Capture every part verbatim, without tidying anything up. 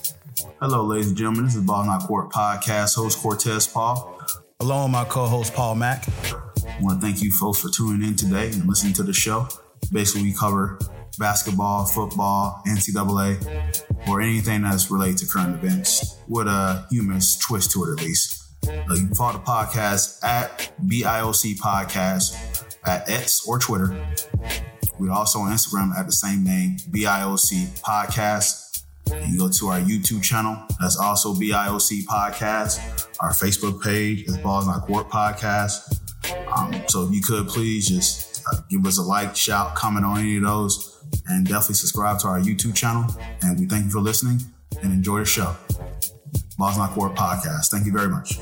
Hello, ladies and gentlemen. This is Ball Not Court podcast host Cortez Paul. Along with my co-host Paul Mack. I want to thank you folks for tuning in today and listening to the show. Basically, we cover basketball, football, N C double A, or anything that's related to current events with a humorous twist to it, at least. Uh, you can follow the podcast at B I O C Podcast at X or Twitter. We're also on Instagram at the same name, B I O C Podcast. You go to our YouTube channel, that's also B I O C Podcast. Our Facebook page is Balls Not Court Podcast. Um, so if you could please just uh, give us a like, shout, comment on any of those, and definitely subscribe to our YouTube channel. And we thank you for listening and enjoy the show. Balls Not Court Podcast. Thank you very much.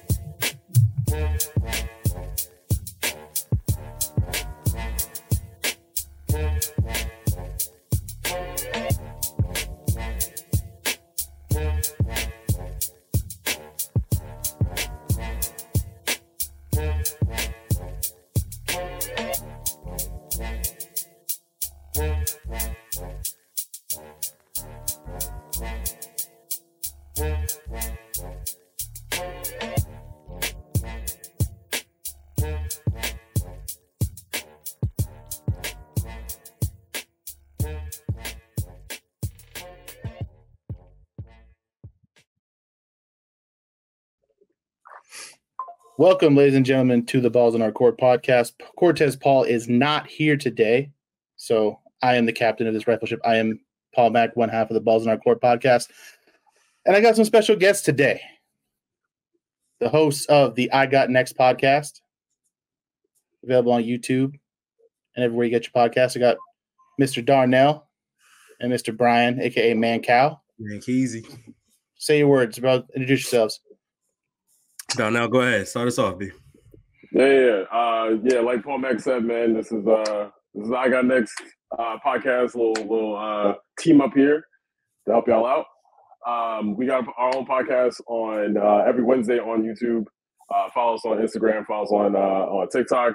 Welcome, ladies and gentlemen, to the Balls in Our Court podcast. Cortez Paul is not here today, so I am the captain of this rifle ship. I am Paul Mack, one half of the Balls in Our Court podcast, and I got some special guests today. The hosts of the I Got Next podcast, available on YouTube and everywhere you get your podcasts. I got Mister Darnell and Mister Brian, a k a. Man Cow. Make easy. Say your words about introduce yourselves. No, now go ahead. Start us off, B. Yeah, yeah, uh, yeah. Like Paul Mack said, man, this is uh, this is I Got Next uh, podcast, little little uh, team up here to help y'all out. Um, we got our own podcast on uh, every Wednesday on YouTube. Uh, follow us on Instagram. Follow us on uh, on TikTok.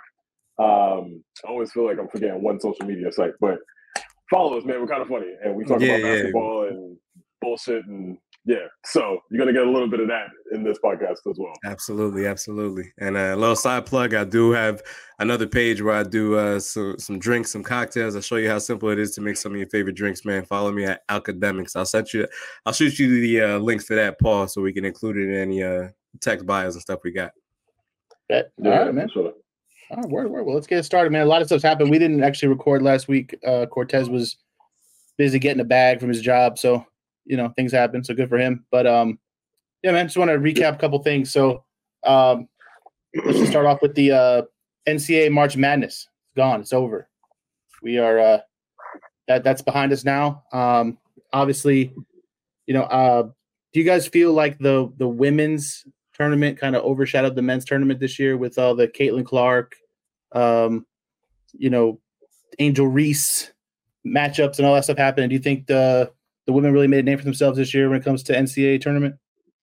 Um, I always feel like I'm forgetting one social media site, but follow us, man. We're kind of funny, and we talk Yeah, about yeah. basketball and bullshit and. Yeah, so you're going to get a little bit of that in this podcast as well. Absolutely, absolutely. And a little side plug, I do have another page where I do uh, some, some drinks, some cocktails. I'll show you how simple it is to make some of your favorite drinks, man. Follow me at Alcademics. I'll set you, I'll shoot you the uh, links for that, Paul, so we can include it in any uh, text bios and stuff we got. Bet. Yeah, All right, man. Sure. All right, word, word. Well, let's get started, man. A lot of stuff's happened. We didn't actually record last week. Uh, Cortez was busy getting a bag from his job, so you know, things happen, so good for him. But um, yeah, man, just want to recap a couple things. So um, let's just start off with the uh, N C A A March Madness. It's gone. It's over. We are uh, that that's behind us now. Um, obviously, you know, uh, do you guys feel like the the women's tournament kind of overshadowed the men's tournament this year with all the Caitlin Clark, um, you know, Angel Reese matchups and all that stuff happening? Do you think the The women really made a name for themselves this year when it comes to N C A A tournament?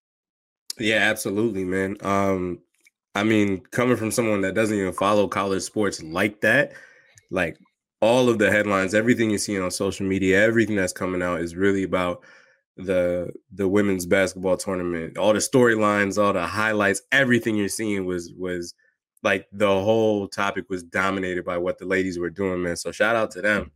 Yeah, absolutely, man. Um, I mean, coming from someone that doesn't even follow college sports like that, like all of the headlines, everything you're seeing on social media, everything that's coming out is really about the the women's basketball tournament. All the storylines, all the highlights, everything you're seeing was was like the whole topic was dominated by what the ladies were doing, man. So shout out to them.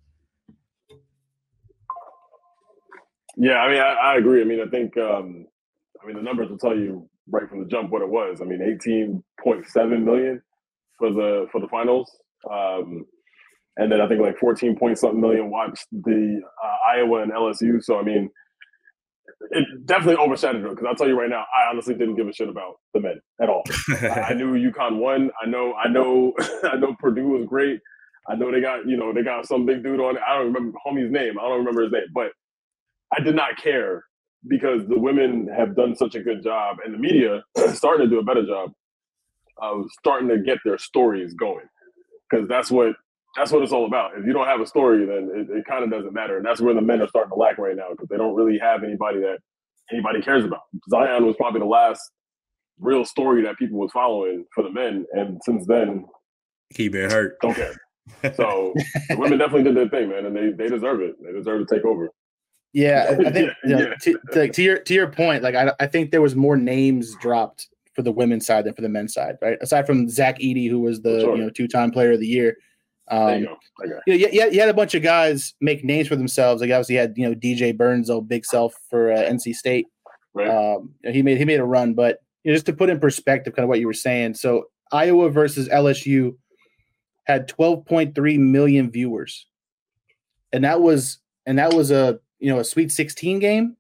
Yeah, I mean, I, I agree. I mean, I think, um, I mean, the numbers will tell you right from the jump what it was. I mean, eighteen point seven million for the for the finals, um, and then I think like fourteen point something million watched the uh, Iowa and L S U. So I mean, it definitely overshadowed it because I'll tell you right now, I honestly didn't give a shit about the men at all. I, I knew UConn won. I know, I know, I know Purdue was great. I know they got, you know, they got some big dude on it. I don't remember homie's name. I don't remember his name, but I did not care because the women have done such a good job and the media starting to do a better job of starting to get their stories going. Because that's what that's what it's all about. If you don't have a story, then it, it kind of doesn't matter. And that's where the men are starting to lack right now because they don't really have anybody that anybody cares about. Zion was probably the last real story that people was following for the men. And since then, he been hurt. Don't care. So the women definitely did their thing, man. And they, they deserve it. They deserve to take over. Yeah, I, I think Yeah, you know, yeah. to, to, to your to your point, like I I think there was more names dropped for the women's side than for the men's side, right? Aside from Zach Edey, who was the Sure. you know two time player of the year. Um, There you go. Okay. You know, you, you had a bunch of guys make names for themselves. Like obviously, you had you know D J Burns, old big self for uh, N C State. Right. Um, he made he made a run, but you know, just to put in perspective, kind of what you were saying. So Iowa versus L S U had twelve point three million viewers, and that was and that was a you know a Sweet sixteen game,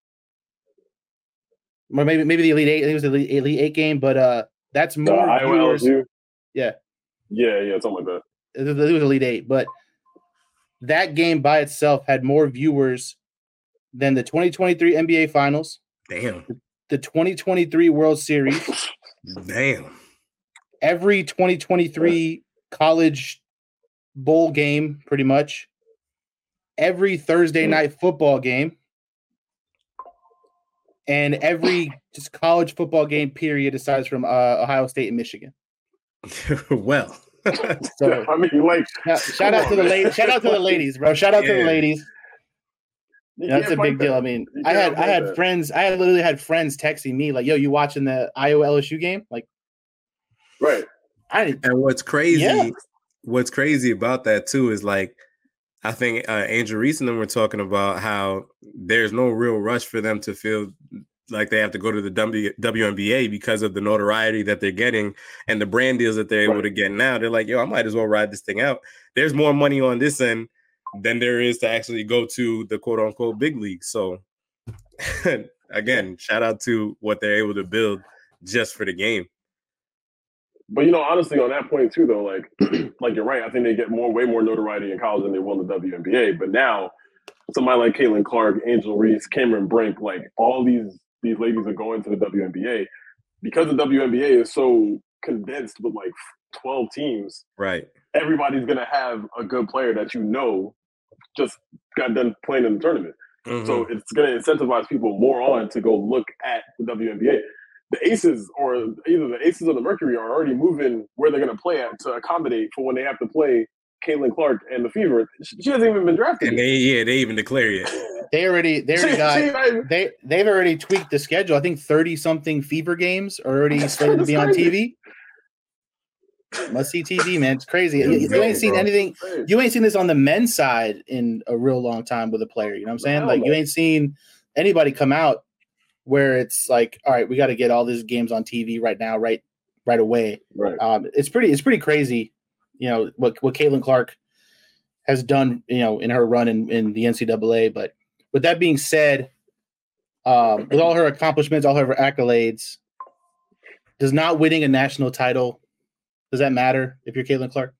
or maybe maybe the Elite Eight. I think it was the Elite, Elite Eight game, but uh, that's Uh, more Iowa viewers. L S U? Yeah, Yeah, yeah, something like that. it was it was Elite Eight, but that game by itself had more viewers than the twenty twenty-three N B A Finals, Damn. the twenty twenty-three World Series, Damn. every twenty twenty-three college bowl game, pretty much, every Thursday night football game, and every just college football game period aside from uh, Ohio State and Michigan. Well. So I mean, like, shout, shout out on, to the man. ladies. Shout out to the ladies, bro. Shout out to the Yeah. ladies. You That's can't a big fight deal. that. I mean, You I had can't I fight had that. friends. I had literally had friends texting me like, "Yo, you watching the Iowa L S U game?" Like, Right. I didn't. And what's crazy, Yeah. what's crazy about that too is like, I think uh, Angel Reese and them were talking about how there's no real rush for them to feel like they have to go to the w- W N B A because of the notoriety that they're getting and the brand deals that they're able Right. to get now. They're like, yo, I might as well ride this thing out. There's more money on this end than there is to actually go to the quote unquote big league. So again, shout out to what they're able to build just for the game. But you know, honestly, on that point too, though, like, like you're right. I think they get more, way more notoriety in college than they will in the W N B A. But now, somebody like Caitlin Clark, Angel Reese, Cameron Brink, like all these these ladies are going to the W N B A because the W N B A is so condensed with like twelve teams. Right. Everybody's gonna have a good player that you know just got done playing in the tournament. Mhm. So it's going to incentivize people more on to go look at the W N B A. The Aces, or either the Aces or the Mercury, are already moving where they're going to play at to accommodate for when they have to play Caitlin Clark and the Fever. She hasn't even been drafted. And yet. they, yeah, they even declare it. They already they already She- got she not even- they they've already tweaked the schedule. I think thirty something Fever games are already slated to That's be on crazy. T V. Must see T V, man. It's crazy. You, It's you ain't seen bro. anything. Hey, You ain't seen this on the men's side in a real long time with a player. You know what I'm saying? Hell Like you no. ain't seen anybody come out where it's like, all right, we got to get all these games on T V right now, right, right away. right. Um, it's pretty, it's pretty crazy. You know what what Caitlin Clark has done. You know in her run in, in the N C double A. But with that being said, um, with all her accomplishments, all her accolades, does not winning a national title, does that matter if you're Caitlin Clark?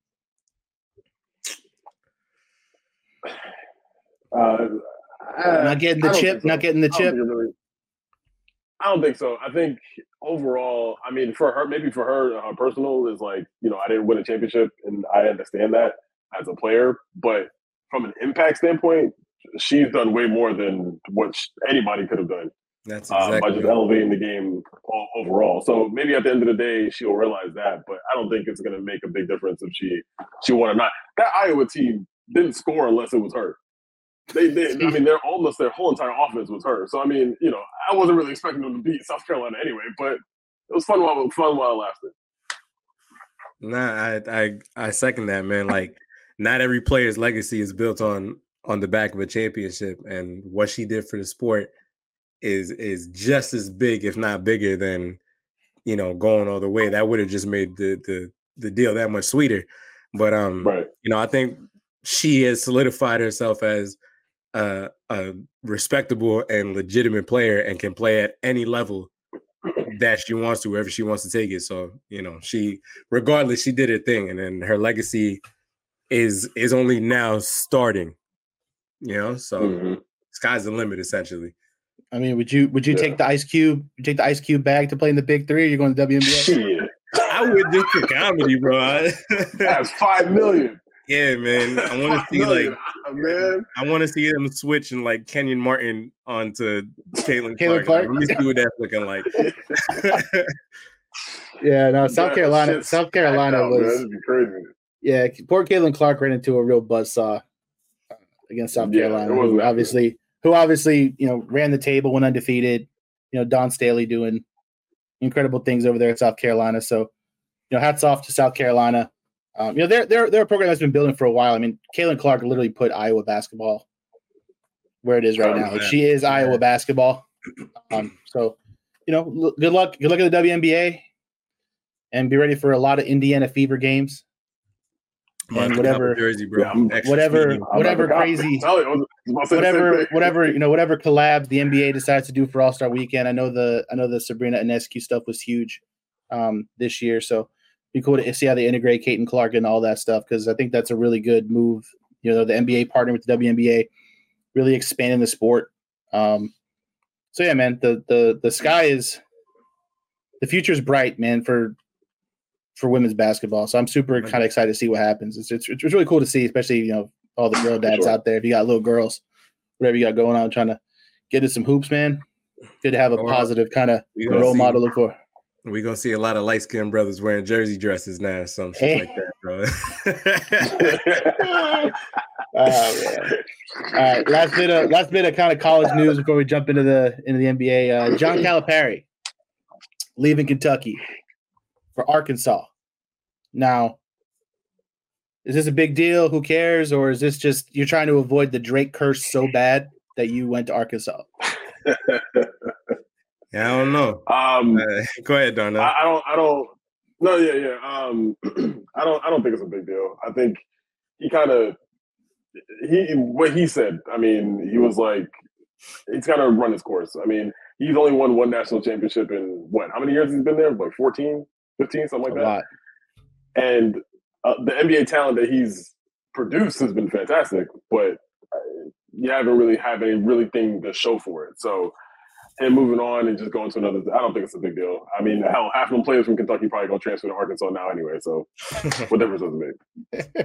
Uh, I- Not getting the I don't chip, think so. not getting the I don't chip. think it really- I don't think so. I think overall, I mean, for her, maybe for her, uh, personal is like, you know, I didn't win a championship, and I understand that as a player. But from an impact standpoint, she's done way more than what sh- anybody could have done That's uh, by exactly just right. elevating the game all, overall. So maybe at the end of the day, she'll realize that. But I don't think it's going to make a big difference if she she won or not. That Iowa team didn't score unless it was her. They, they, I mean, they're almost their whole entire offense was her. So I mean, you know, I wasn't really expecting them to beat South Carolina anyway. But it was fun while fun while it lasted. Nah, I, I I second that, man. Like, not every player's legacy is built on on the back of a championship, and what she did for the sport is is just as big, if not bigger, than you know going all the way. That would have just made the the the deal that much sweeter. But um, Right. you know, I think she has solidified herself as a, a respectable and legitimate player, and can play at any level that she wants to, wherever she wants to take it. So, you know, she, regardless, she did her thing, and then her legacy is is only now starting. You know, so Mhm. sky's the limit, essentially. I mean, would you would you Yeah. take the Ice Cube? You take the Ice Cube bag to play in the Big Three? Or you're going to W N B A? Shit, I would just for comedy, bro. that's five million. Yeah, man. I want to Five see million, like man. I want to see them switch and like Kenyon Martin onto Caitlin Caitlin Clark. Clark? Like, let me see what that's looking like. Yeah, no. South That Carolina, shit's South Carolina packed out, man. was It'd be crazy. yeah. Poor Caitlin Clark ran into a real buzzsaw uh, against South Yeah, Carolina. it wasn't Who that obviously, who obviously, you know, ran the table, went undefeated. You know, Don Staley doing incredible things over there at South Carolina. So, you know, hats off to South Carolina. Um, you know, they're, they're, they're a program that's been building for a while. I mean, Caitlin Clark literally put Iowa basketball where it is right Oh, now. man. She is Iowa basketball. Um, so, you know, l- good luck. Good luck at the W N B A. And be ready for a lot of Indiana Fever games. And whatever, jersey, bro. Yeah, I'm- Extra whatever, medium. whatever I'm crazy, about to- I was about to say the same whatever, thing. whatever, you know, whatever collabs the N B A decides to do for All Star Weekend. I know the, I know the Sabrina Ionescu stuff was huge um, this year, so it'd be cool to see how they integrate Caitlin Clark and all that stuff because I think that's a really good move. You know, the N B A partner with the W N B A, really expanding the sport. Um, so yeah, man, the the the sky is, the future is bright, man, for for women's basketball. So I'm super kind of excited to see what happens. It's, it's it's really cool to see, especially, you know, all the girl dads Sure. out there. If you got little girls, whatever you got going on, trying to get into some hoops, man. Good to have a Oh, positive kind of we gonna role see. model to look for. We're gonna see a lot of light skinned brothers wearing jersey dresses now or some shit Hey. like that, bro. Oh, man. All right, last bit of last bit of kind of college news before we jump into the into the N B A. Uh, John Calipari leaving Kentucky for Arkansas. Now, is this a big deal? Who cares? Or is this just you're trying to avoid the Drake curse so bad that you went to Arkansas? Yeah, I don't know. Um, Uh, go ahead, Donna. I, I don't. I don't. No, yeah, yeah. Um, I don't. I don't think it's a big deal. I think he kind of he what he said. I mean, he was like, he's got to run his course. I mean, he's only won one national championship in what? How many years he's been there? Like fourteen, fifteen, something like A that. lot. And uh, the N B A talent that he's produced has been fantastic, but uh, you haven't really have any really thing to show for it. So. And moving on and just going to another, I don't think it's a big deal. I mean, hell, half of them players from Kentucky probably going to transfer to Arkansas now anyway. So, what difference does it make?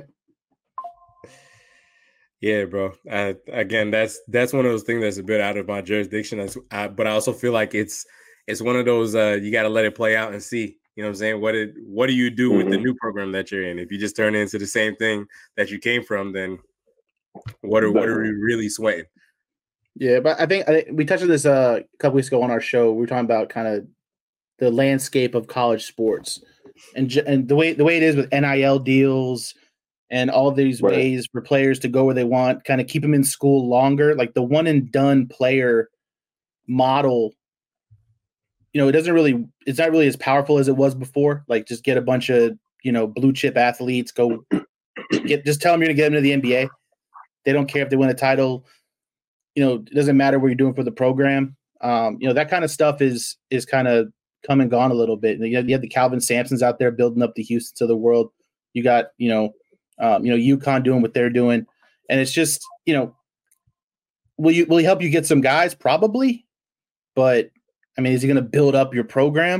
Yeah, bro. Uh, again, that's that's one of those things that's a bit out of my jurisdiction. That's, I, but I also feel like it's it's one of those uh, you got to let it play out and see. You know what I'm saying? What did what do you do mm-hmm. with the new program that you're in? If you just turn it into the same thing that you came from, then what are what are we really sweating? Yeah, but I think, I think we touched on this uh, a couple weeks ago on our show. We were talking about kind of the landscape of college sports and and the way the way it is with N I L deals and all these right. ways for players to go where they want, kind of keep them in school longer. Like the one and done player model, you know, it doesn't really, it's not really as powerful as it was before. Like just get a bunch of, you know, blue chip athletes, go get, just tell them you're going to get them to the N B A. They don't care if they win a title. You know, it doesn't matter what you're doing for the program. Um, you know, that kind of stuff is is kind of come and gone a little bit. You have, you have the Calvin Sampsons out there building up the Houstons of the world. You got, you know, um, you know, UConn doing what they're doing. And it's just, you know, will you will he help you get some guys? Probably. But, I mean, is he going to build up your program?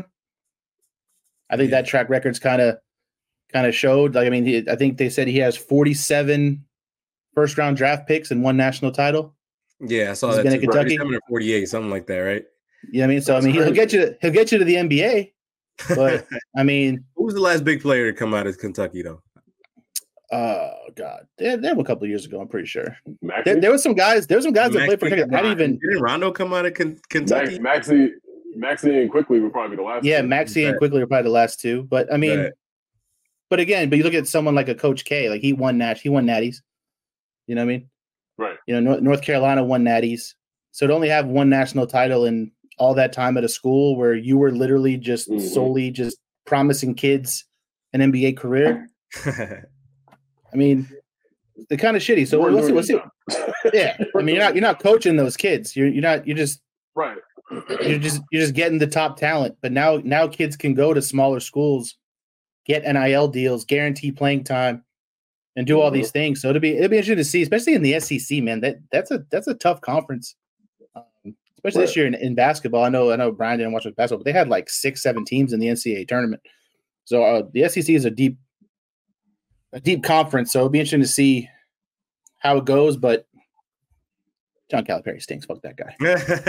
I think yeah. that track record's kind of kind of showed. Like, I mean, he, I think they said he has forty-seven first-round draft picks and one national title. Yeah, I saw He's that. Too. forty-seven or forty-eight, something like that, right? Yeah, I mean, so That's I mean, crazy. he'll get you. To, he'll get you to the N B A, but I mean, who was the last big player to come out of Kentucky, though? Oh God, they, they have a couple of years ago. I'm pretty sure. There, there was some guys. There were some guys Maxey, that played for Kentucky. Not even didn't Rondo come out of K- Kentucky? Max, Maxey, Maxey and Quickly were probably the last. Yeah, two. Maxey and Quickly were probably the last two. But I mean, right. but again, but you look at someone like a Coach K. Like he won Nat, he won natties. You know what I mean? Right. You know, North, North Carolina won natties. So to only have one national title in all that time at a school where you were literally just mm-hmm. solely just promising kids an N B A career. I mean, they're kind of shitty. So we'll see. We'll see. Yeah, I mean, you're not you're not coaching those kids. You're you're not. You're just right. You're just you're just getting the top talent. But now now kids can go to smaller schools, get N I L deals, guarantee playing time, and do mm-hmm. all these things. So it'll be it'll be interesting to see, especially in the S E C, man. That that's a that's a tough conference, um, especially right. this year in, in basketball. I know I know Brian didn't watch with basketball, but they had like six, seven teams in the N C double A tournament. So uh, the S E C is a deep. A deep conference, so it'll be interesting to see how it goes. But John Calipari stinks. Fuck that guy.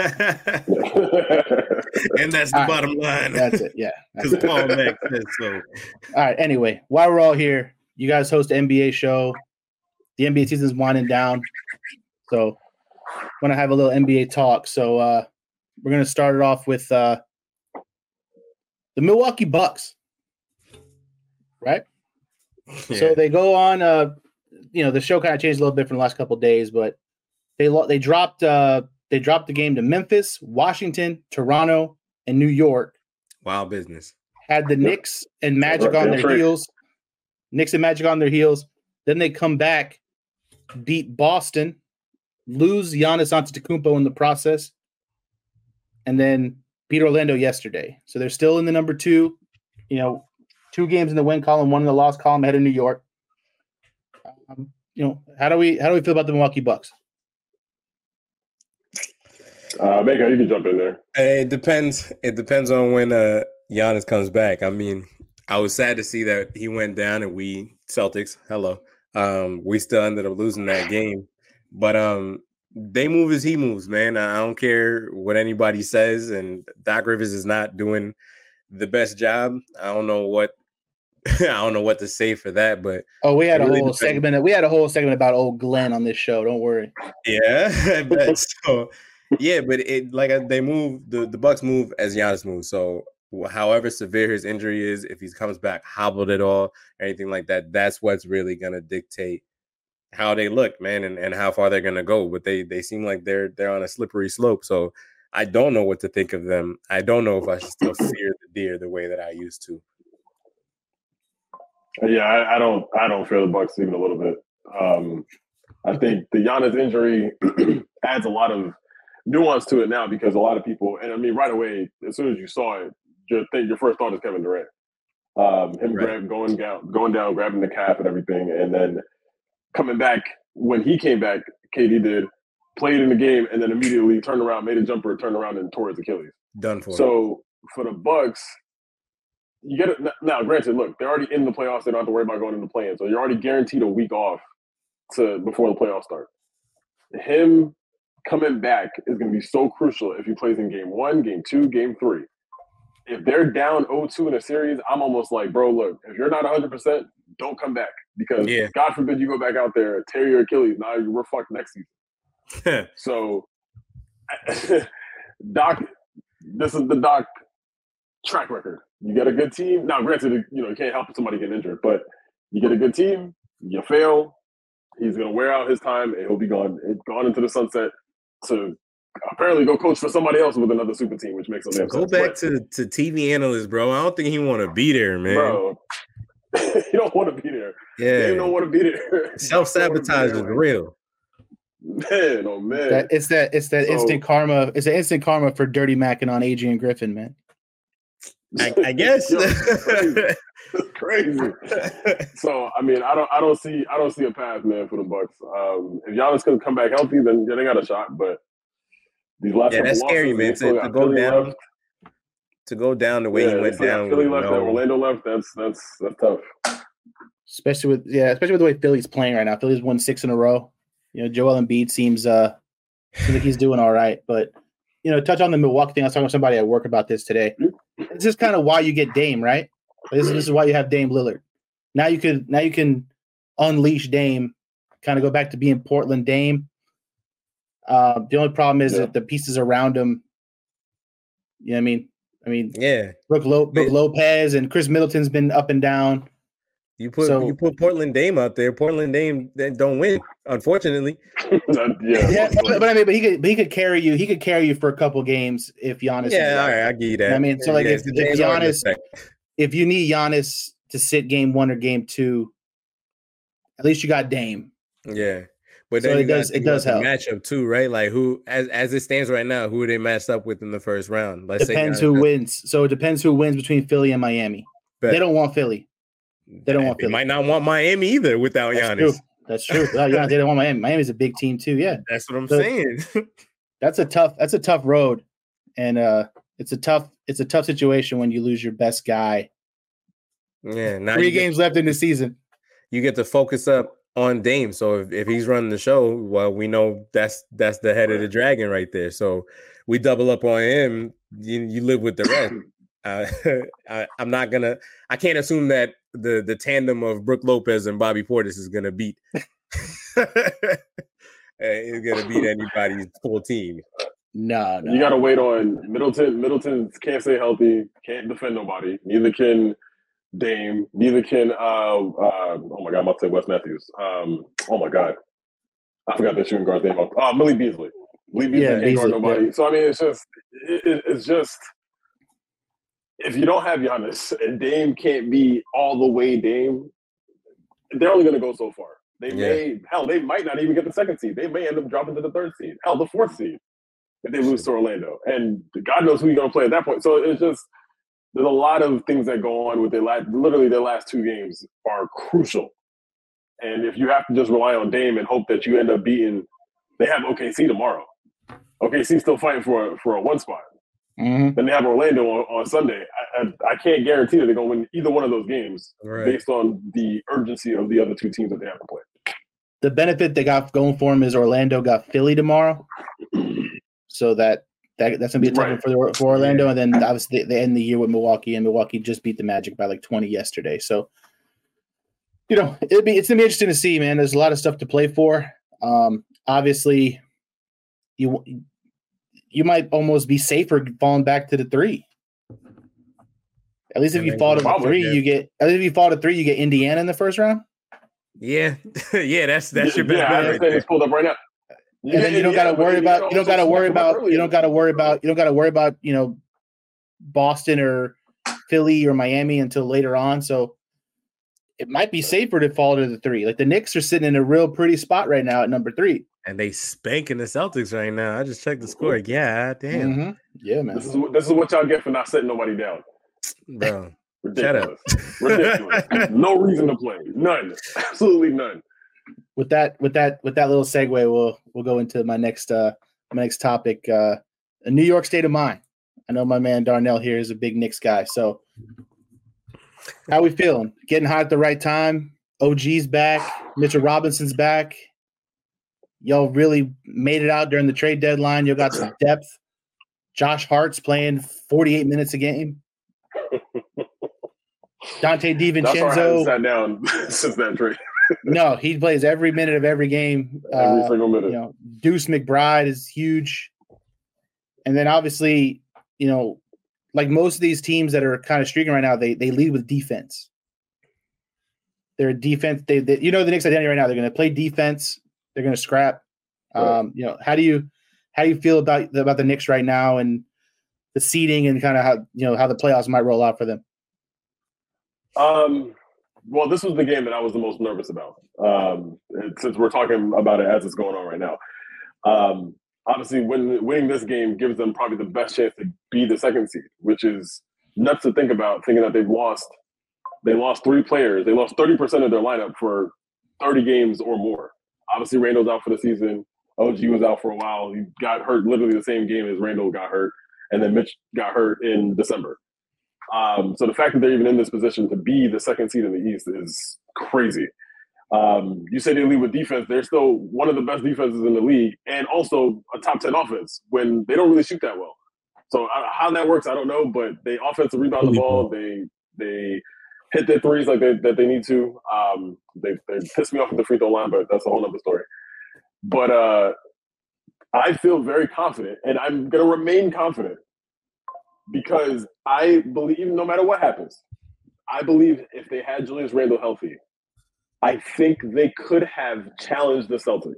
And that's the all bottom right. line. That's it. Yeah. Because Paul Mack says so. All right. Anyway, while we're all here, you guys host an N B A show. The N B A season is winding down, so want to have a little N B A talk. So uh, we're going to start it off with uh, the Milwaukee Bucks, right? Yeah. So they go on. Uh, you know, the show kind of changed a little bit from the last couple of days, but they they dropped uh, they dropped the game to Memphis, Washington, Toronto, and New York. Wild business. Had the Knicks and Magic on their heels. Knicks and Magic on their heels. Then they come back, beat Boston, lose Giannis Antetokounmpo in the process, and then beat Orlando yesterday. So they're still in the number two, you know, two games in the win column, one in the loss column ahead of New York. Um, you know, how do we how do we feel about the Milwaukee Bucks? Uh, Baker, you can jump in there. It depends. It depends on when uh, Giannis comes back. I mean, I was sad to see that he went down, and we Celtics, hello, um, we still ended up losing that game. But um, they move as he moves, man. I don't care what anybody says, and Doc Rivers is not doing the best job. I don't know what I don't know what to say for that, but oh, we had a really whole depends. segment. We had a whole segment about old Glenn on this show. Don't worry. Yeah, I bet. So yeah, but it like they move the the Bucks move as Giannis moves. So however severe his injury is, if he comes back hobbled at all, anything like that, that's what's really gonna dictate how they look, man, and, and how far they're gonna go. But they they seem like they're they're on a slippery slope. So I don't know what to think of them. I don't know if I should still fear the deer the way that I used to. Yeah, I, I don't I don't fear the Bucks even a little bit. Um, I think the Giannis injury adds a lot of nuance to it now because a lot of people, and I mean right away, as soon as you saw it, your thing, your first thought is Kevin Durant. Um, him right. grab, going down, going down, grabbing the cap and everything, and then coming back when he came back, K D did, played in the game, and then immediately turned around, made a jumper, turned around, and tore his Achilles. Done for. So for the Bucks, you get it now. Granted, look, they're already in the playoffs; they don't have to worry about going into play-in, so you're already guaranteed a week off to before the playoffs start. Him coming back is going to be so crucial if he plays in game one, game two, game three. If they're down oh two in a series, I'm almost like, bro, look, if you're not one hundred percent, don't come back. Because yeah. God forbid you go back out there, tear your Achilles, now we're fucked next season. So, Doc, this is the Doc track record. You get a good team. Now, granted, you know, you can't help somebody get injured, but you get a good team, you fail, he's going to wear out his time, and he'll be gone, gone into the sunset to apparently go coach for somebody else with another super team, which makes him go sense. back but, to to T V analyst, bro. I don't think he want to be there, man. Bro, you don't want to be there. Yeah, you don't want to be there. Self sabotage is real. Man, oh man, that, it's that it's that so, instant karma. It's an instant karma for Dirty Macking on Adrian Griffin, man. I, I guess Yo, it's crazy. It's crazy. So I mean, I don't, I don't see, I don't see a path, man, for the Bucks. Um, if Giannis can come back healthy, then yeah, they got a shot, but. These last yeah, that's losses, scary, man. To, to go Philly down, left. to go down the way yeah, he went down. Philly left, no. and Orlando left. That's that's that's tough. Especially with yeah, especially with the way Philly's playing right now. Philly's won six in a row. You know, Joel Embiid seems uh seems like he's doing all right. But you know, touch on the Milwaukee thing. I was talking to somebody at work about this today. This is kind of why you get Dame, right? This is, this is why you have Dame Lillard. Now you could now you can unleash Dame, kind of go back to being Portland Dame. Uh, the only problem is yeah. that the pieces around him. You know what I mean? I mean, yeah. Brooke, Lo- Brooke Lopez and Chris Middleton's been up and down. You put so, you put Portland Dame out there. Portland Dame they don't win, unfortunately. yeah, yeah but, but I mean, but he could, but he could carry you. He could carry you for a couple games if Giannis. Yeah, all right, I give you that. You know I mean, so like yeah, if, if Giannis, if you need Giannis to sit game one or game two, at least you got Dame. Yeah. But then so you it does it does help matchup too, right? Like who, as as it stands right now, who are they matched up with in the first round? Let's depends who wins. So it depends who wins between Philly and Miami. Bet. They don't want Philly. They don't want they Philly. Might not want Miami either without That's Giannis. True. That's true. Without Giannis, they don't want Miami. Miami's a big team too. Yeah, that's what I'm so saying. that's a tough. That's a tough road, and uh, it's a tough. It's a tough situation when you lose your best guy. Yeah, now three games get, left in the season. You get to focus up on Dame. So if, if he's running the show, well, we know that's that's the head of the dragon right there. So we double up on him. You, you live with the rest. Uh, I, I'm not gonna. I can't assume that the the tandem of Brooke Lopez and Bobby Portis is gonna beat is going to beat anybody's full team. No, no. You got to wait on Middleton. Middleton can't stay healthy, can't defend nobody. Neither can Dame. Neither can, uh, uh, oh my God, I'm about to say Wes Matthews. Um, oh my God. I forgot that shooting guard's name. Uh, Millie Beasley. Millie Beasley Yeah, can't Beasley, guard nobody. yeah. So, I mean, it's just, it, it, it's just, if you don't have Giannis and Dame can't be all the way Dame, they're only going to go so far. They Yeah. may, hell, they might not even get the second seed. They may end up dropping to the third seed. Hell, the fourth seed if they lose to Orlando. And God knows who you're going to play at that point. So it's just, there's a lot of things that go on with their last, literally their last two games are crucial. And if you have to just rely on Dame and hope that you end up beating, they have O K C tomorrow. O K C still fighting for a, for a one spot. Mm-hmm. Then they have Orlando on, on Sunday. I, I, I can't guarantee that they're going to win either one of those games Right. based on the urgency of the other two teams that they have to play. The benefit they got going for them is Orlando got Philly tomorrow, so that, that that's gonna be a tough one Right. for the, for Orlando. And then obviously they, they end the year with Milwaukee, and Milwaukee just beat the Magic by like twenty yesterday. So you know it'd be it's gonna be interesting to see, man. There's a lot of stuff to play for. Um, obviously, you you might almost be safer falling back to the three. At least if And you then fall to the probably, three, yeah. you get. At least if you fall to three, you get Indiana in the first round. Yeah, yeah, that's that's your best yeah, I bet right understand there. it's pulled up right now. And then you don't got to worry about you don't got to worry about you don't got to worry about you don't got to worry about you know Boston or Philly or Miami until later on. So it might be safer to fall to the three. Like the Knicks are sitting in a real pretty spot right now at number three. And they spanking the Celtics right now. I just checked the score. Yeah, damn, Mm-hmm. Yeah, man. This is what this is what y'all get for not setting nobody down. bro. Ridiculous. Ridiculous. No reason to play. None. Absolutely none. With that, with that, with that little segue, we'll we'll go into my next uh my next topic. Uh, a New York state of mind. I know my man Darnell here is a big Knicks guy. So, how we feeling? Getting hot at the right time. O G's back. Mitchell Robinson's back. Y'all really made it out during the trade deadline. You got some depth. Josh Hart's playing forty-eight minutes a game. Dante That's why I haven't DiVincenzo. sat down since that trade. No, he plays every minute of every game. Every Uh, single minute. you know, Deuce McBride is huge. And then obviously, you know, like most of these teams that are kind of streaking right now, they they lead with defense. They're a defense. They, they you know the Knicks' identity right now. They're going to play defense. They're going to scrap. Um, you know, how do you how do you feel about about the Knicks right now and the seeding and kind of how you know how the playoffs might roll out for them? Um, well, this was the game that I was the most nervous about. Um, since we're talking about it as it's going on right now. Um, obviously, win, winning this game gives them probably the best chance to be the second seed, which is nuts to think about. Thinking that they've lost, they lost three players. They lost thirty percent of their lineup for thirty games or more. Obviously, Randall's out for the season. O G was out for a while. He got hurt literally the same game as Randall got hurt, and then Mitch got hurt in December. Um, so the fact that they're even in this position to be the second seed in the East is crazy. Um, you say they lead with defense. They're still one of the best defenses in the league and also a top ten offense when they don't really shoot that well. So uh, how that works, I don't know, but they offensive rebound the ball. They they hit their threes like they, that they need to. Um, they, they piss me off at the free throw line, but that's a whole other story. But uh, I feel very confident, and I'm going to remain confident because I believe no matter what happens, I believe if they had Julius Randle healthy, I think they could have challenged the Celtics.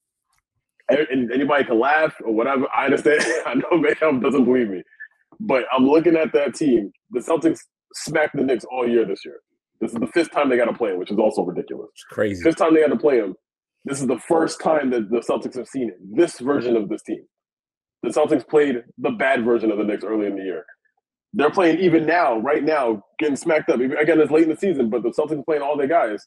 And anybody can laugh or whatever. I understand. I know Mayhem doesn't believe me. But I'm looking at that team. The Celtics smacked the Knicks all year this year. This is the fifth time they got to play them, which is also ridiculous. It's crazy. Fifth time they had to play them. This is the first time that the Celtics have seen it. This version of this team. The Celtics played the bad version of the Knicks early in the year. They're playing even now, right now, getting smacked up. Again, it's late in the season, but the Celtics are playing all their guys.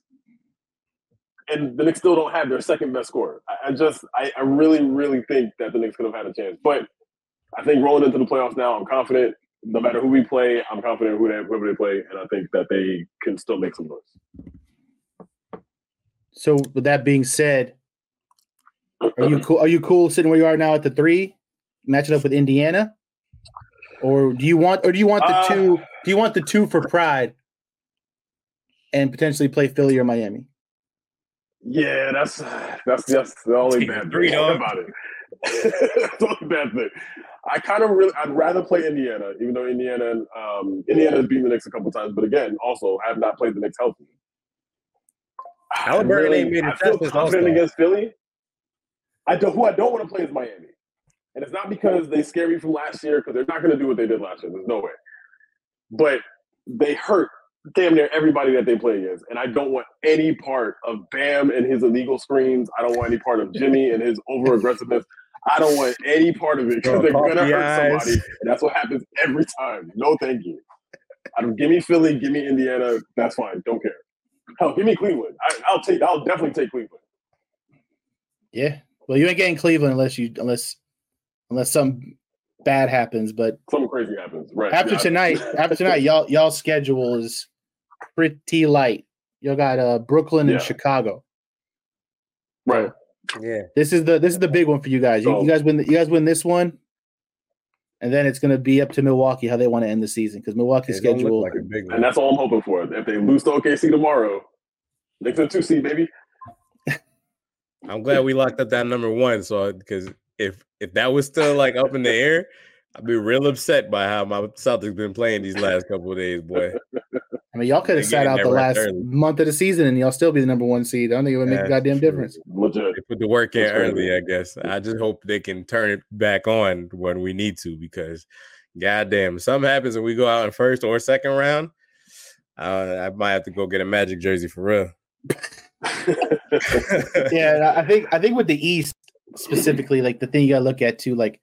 And the Knicks still don't have their second best scorer. I, I just, I, I really, really think that the Knicks could have had a chance. But I think rolling into the playoffs now, I'm confident. No matter who we play, I'm confident who they, whoever they play, and I think that they can still make some noise. So, with that being said, are you cool? Are you cool sitting where you are now at the three, matching up with Indiana, or do you want, or do you want the Uh, two? Do you want the two for pride, and potentially play Philly or Miami? Yeah, that's that's just the only bad Three thing dog. about it. That's the only bad thing. I kind of really, I'd rather play Indiana, even though Indiana, um, Indiana has beaten the Knicks a couple times, but again, also have not played the Knicks healthy. Halliburton really, ain't made a I feel test this confident All-Star. against Philly. I don't, who I don't want to play is Miami, and it's not because they scare me from last year, because they're not going to do what they did last year. There's no way. But they hurt damn near everybody that they play against, and I don't want any part of Bam and his illegal screens. I don't want any part of Jimmy and his over aggressiveness. I don't want any part of it because they're going to hurt somebody, and that's what happens every time. No, thank you. I don't, give me Philly, give me Indiana. That's fine. Don't care. Hell, give me Cleveland. I, I'll take. I'll definitely take Cleveland. Yeah. Well, you ain't getting Cleveland unless you unless unless something bad happens. But something crazy happens. Right. After yeah. tonight, after tonight, y'all y'all schedule is pretty light. Y'all got uh Brooklyn and Yeah. Chicago. Right. Yeah. This is the this is the big one for you guys. You, So- you guys win. The, you guys win this one, and then it's going to be up to Milwaukee how they want to end the season because Milwaukee's It don't schedule. look like a big one. And that's all I'm hoping for. If they lose to O K C tomorrow, Knicks in two seed, baby. I'm glad we locked up that number one. So because if if that was still like up in the air, I'd be real upset by how my Celtics been playing these last couple of days, boy. I mean, y'all could have They sat getting out there the right last early. month of the season and y'all still be the number one seed. I don't think it would make Yeah, a goddamn true. difference. Legit. They put the work in That's crazy. early, I guess. I just hope they can turn it back on when we need to because, goddamn, something happens and we go out in first or second round. Uh, I might have to go get a Magic jersey for real. Yeah, and I think I think with the East specifically, like the thing you got to look at too, like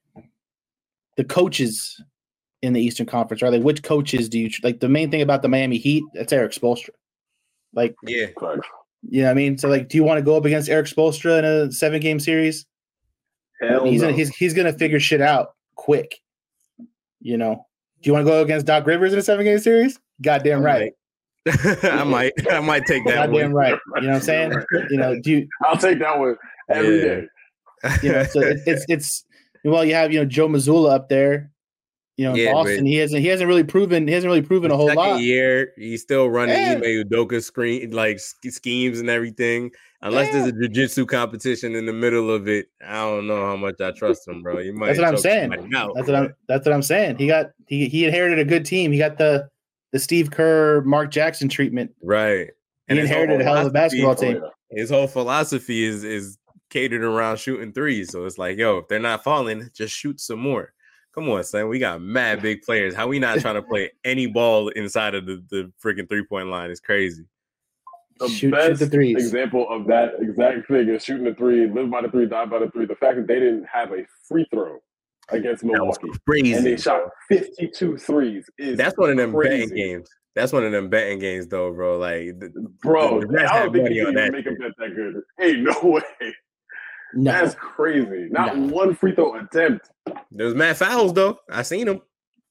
the coaches in the Eastern Conference, right? Like which coaches do you like? The main thing about the Miami Heat, that's Eric Spoelstra. Like, Yeah. Facts. you know what I mean? So like, do you want to go up against Eric Spoelstra in a seven game series? Hell he's no. gonna, he's he's gonna figure shit out quick. You know, do you want to go against Doc Rivers in a seven game series? Goddamn right. I might I might take that Goddamn one. right. You know what I'm saying? You know, do you, I'll take that one every Yeah. day. you know, so it, it's it's well, you have you know Joe Mazzulla up there, you know, in Yeah, Boston. but- He hasn't he hasn't really proven he hasn't really proven a whole Second lot. year, he's still running Yeah. Ime Udoka screen like sch- schemes and everything. Unless there's a jiu-jitsu competition in the middle of it, I don't know how much I trust him, bro. You might That's what I'm choke saying. somebody out, That's what I'm that's what I'm saying. He got he he inherited a good team. He got the the Steve Kerr, Mark Jackson treatment. right. He his whole inherited a hell of a philosophy- basketball team. Oh, yeah. His whole philosophy is is catered around shooting threes. So it's like, yo, if they're not falling, just shoot some more. Come on, son. We got mad big players. How we not trying to play any ball inside of the, the freaking three-point line is crazy. The Shoot- shoot best the threes. example of that exact thing is shooting the three, live by the three, die by the three. The fact that they didn't have a free throw against That was Milwaukee crazy. and they shot fifty-two threes is That's one of them crazy. betting games. That's one of them betting games, though, bro. Like, the, Bro, the Reds I have don't think money you on can that even make a shit. bet that good. Hey, no way. No. That's crazy. Not No. one free throw attempt. There's mad fouls, though. I seen them.